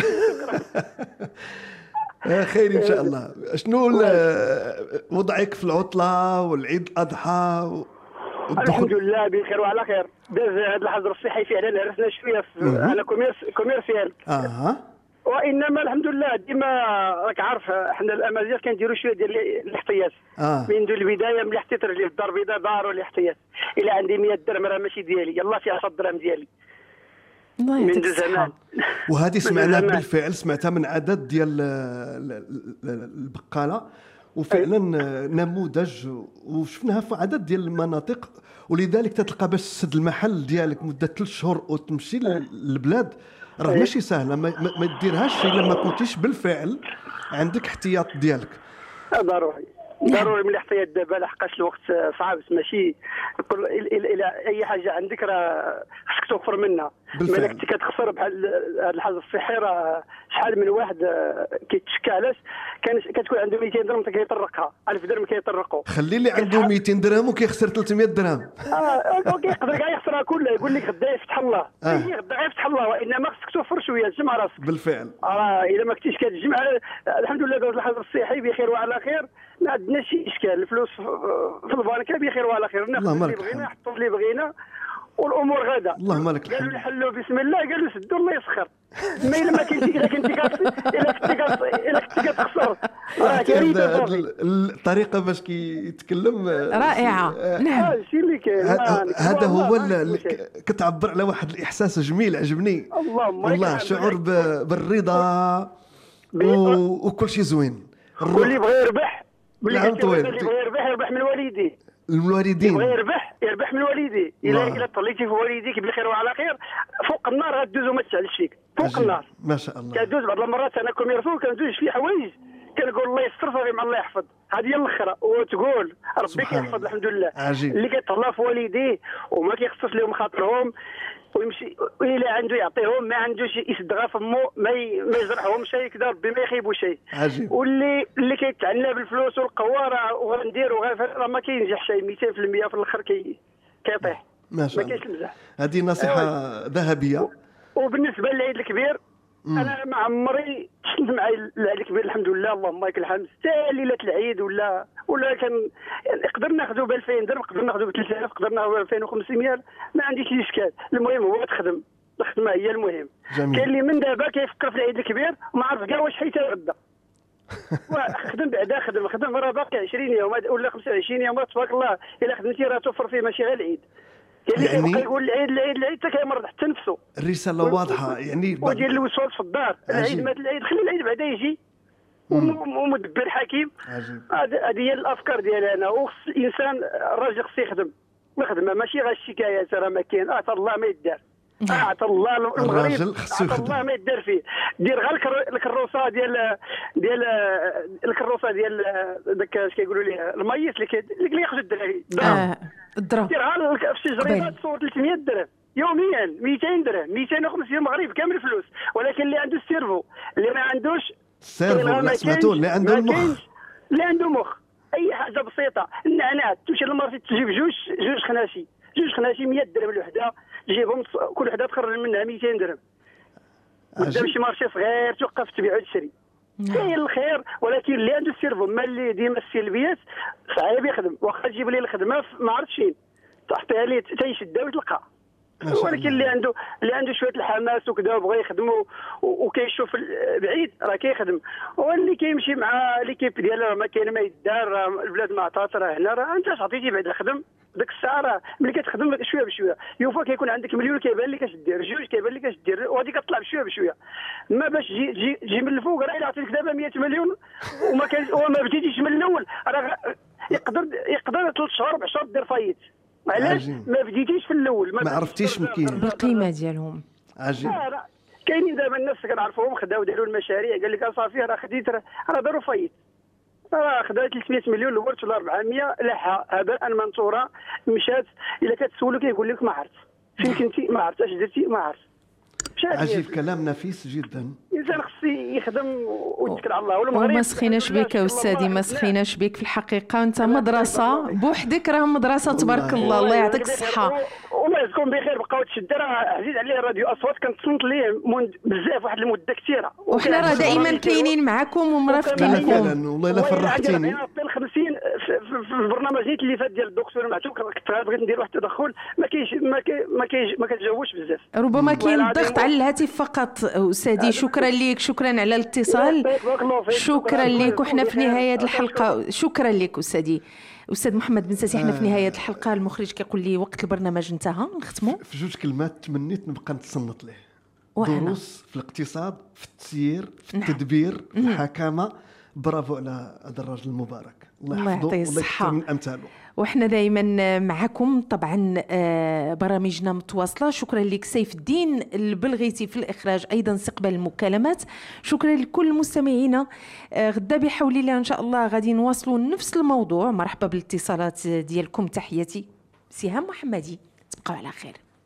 خير ان شاء الله. شنو وضعك في العطله والعيد الاضحى؟ الحمد لله بخير وعلى خير. داز هذا الحظر الصحي فعلا هرسنا شويه على كوميرسيال. وانما الحمد لله ديما راك عارف حنا الامازيغ كنديروا شويه ديال الاحتياط. منذ البدايه ملي حطيت رجلي في الدار البيضاء داروا الاحتياط. الى عندي 100 درهم راه ماشي ديالي، يلاه في 10 درهم ديالي منذ زمان. وهذه سمعنا بالفعل، سمعتها من عدد ديال البقاله، وفعلا نموذج وشفناها في عدد ديال المناطق. ولذلك تتلقى باش تسد المحل ديالك مده 3 شهور وتمشي للبلاد راه ماشي سهله. ما ديرهاش الا ما كنتيش بالفعل عندك احتياط ديالك. ضروري من الاحتياط دابا، لحقاش الوقت صعب. ماشي الى اي حاجه عندك راه خصك توفر منها. مالك كتخسر بحال هذا الحظر الصحي. راه شحال من واحد كيتشكى علاش كتكون عنده 200 درهم كيطرقها، 1000 درهم كيطرقوا. خلي اللي عنده 200 درهم وكيخسر 300 درهم. كيقدر كاع يخسرها كلها. يقول لك غدا يفتح الله، غدا يفتح الله، وانما خصك توفر شويه تجمع راسك. بالفعل الا ما كنتيش كتجمع الحمد لله داز الحظر الصحي بخير وعلى خير. ما عندناش شي اشكال، الفلوس في البنكه بخير وعلى خير، ناخذ اللي بغينا نحطوا اللي بغينا والامور غادا. اللهم لك الحمد. قالوا نحلوا بسم الله، قالوا سدوا الله يسخر. ما الا ما كنتي الا كنتي كتخسر راه كارثه. الطريقه باش كيتكلم رائعه. نعم هادشي اللي كاين. هذا هو كتعبر على واحد الاحساس جميل عجبني والله. شعور بالرضا وكل شيء زوين. واللي بغى يربح، اللي بغى يربح من والديه. الوالدين بغى يربح من والديه. الا طليتي في والديك بخير وعلى خير، فوق النار غدوز وما تشعلش فيك. فوق النار ما شاء الله. كدوز بعض المرات انا كوميرسو كندوز في حوايج كنقول الله يستر صافي مع الله يحفظ. هذه هي الاخرى، وتقول ربي كيحفظ الحمد لله. اللي كيتهلا في والديه وما كيخصش لهم خاطرهم ويمشي الى عنده يعطيهم، ما عندوش يسدغها فمو، ما يجرحهم شيء كذا، ربي ما يخيبوا شيء. واللي كيتعنى بالفلوس والقواره وغنديروا راه ما كينجح شيء. 200% في الاخر كيطيح. ما شاء الله. ما كاينش المزح. هذه نصيحه ذهبيه. وبالنسبه للعيد الكبير انا ما عمري شفت مع العيد الكبير الحمد لله اللهم لك الحمد. حتى ليله العيد ولا كان نقدر ناخذوا ب 2000 درهم، نقدر ناخذوا ب 3000، نقدر ناخذوا ب 2500. ما عنديش الاشكال. المهم هو تخدم، الخدمه هي المهم. كاين اللي من دابا كيفكر في العيد الكبير وما عرف كاع واش حيت غدا. خدم بعدا خدم راه باقي 20 يوم ولا 25 يوم تبارك الله. الا خدمتي راه توفر فيه ماشي غير العيد. يعني يقول العيد حتى كيمرض حتى نفسه. الرساله واضحه يعني. وديال الوسواس في الدار. العيد مات العيد، خلي العيد بعدا يجي. ومدبر حكيم. هذه هي الافكار ديالي انا. وخص الانسان الراجل خصو يخدم. الخدمه ماشي غير الشكايات راه ما كاين. الله ما يدار. عطى الله المغرب، عطى الله ما يدار فيه. دير غير الكروسه ديال داك اش كيقولوا ليه الميت اللي ياخذ الدراري الدرهم. ديرها في شي جريده تصور 300 درهم يوميا، 200 درهم، 250 مغرب كامل فلوس. ولكن اللي عنده السيرفو، اللي ما عندوش السيرفو، سمعتوا اللي عنده المخ، اللي عنده مخ، اي حاجه بسيطه. النعناع تمشي للمارشي تجيب جوج خناشي 100 درهم الوحده، تجيبهم كل وحده تخرج منها 200 درهم. قدام شي مارشي صغير توقف تبيع وتشري. كاين الخير. ولكن اللي عنده السيرفو ما اللي ديما السلبيات صعيب يخدم. واخا تجيب ليه الخدمه ما عرفتش فين تعطيها ليه تيشدها وتلقى. ولكن اللي عنده شويه الحماس وكذا وبغى يخدم وكيشوف بعيد راه كيخدم. واللي كيمشي مع ليكيب ديالو ما كاين ما يدار، البلاد ما عطات، راه هنا راه انت عطيتي بعد الخدم ديك الساعه. راه ملي كتخدم شويه بشويه يوفا كيكون عندك مليون كيبان لك اش دير، جوج كيبان لك اش دير، وغادي كطلع بشويه بشويه. ما باش تجي من الفوق راه الا عطيتك دابا 100 مليون وما بديتيش من الاول راه يقدر 3 شهور 4 شهور دير فايت. علاش ما بديتيش في الاول؟ ما عرفتيش بالقيمه ديالهم. عجيب. كاينين دابا الناس كنعرفوهم خداو داروا المشاريع، قال لك صافي راه خديت راه داروا فايت. خدات 300 مليون الورث ولا 400 لاحها هباء منثورا مشات. الا كتسولو كيقول لك ما عرفت فين كنتي، ما عرفت اش درتي، ما عرفت. عجيب، كلام نفيس جدا. الانسان خصو يخدم ويتكل على الله. والمغرب وما سخيناش بك يا استاذي، ما سخيناش بك في الحقيقه. انت مدرسه بوحدك، راه مدرسه تبارك الله. الله يعطيك الصحه. والله يجزيكم بخير. بقاو تشد راه عزيز عليه راديو اصوات، كنتصنت ليه بزاف واحد المده كثيره، وحنا راه دائما كاينين معكم ومرافقينكم. والله الا فرحتيني. 50 في البرنامج اللي فات ديال الدكتور معتوك كنت بغيت ندير واحد التدخل، ما كتجاوبش بزاف. ربما كاين الضغط على الهاتف فقط. استاذي شكرا لك، شكرا على الاتصال، شكرا لك. وحنا في نهايه الحلقه. شكرا لك استاذي. استاذ محمد بن ساسي، حنا في نهايه الحلقه. المخرج كيقول لي وقت البرنامج انتهى، نختموا. في جوج كلمات تمنيت نبقى نتصنت ليه. دروس في الاقتصاد، في التسيير، في التدبير، في الحكامه. برافو على هذا الرجل المبارك، الله يحفظه والله من امثاله. وحنا دائما معكم طبعا، برامجنا متواصله. شكرا لك سيف الدين البلغيتي في الاخراج، ايضا استقبال المكالمات. شكرا لكل مستمعينا. غدا بحول الله ان شاء الله غادي نواصلوا نفس الموضوع. مرحبا بالاتصالات ديالكم. تحياتي سهام محمدي، تبقوا على خير.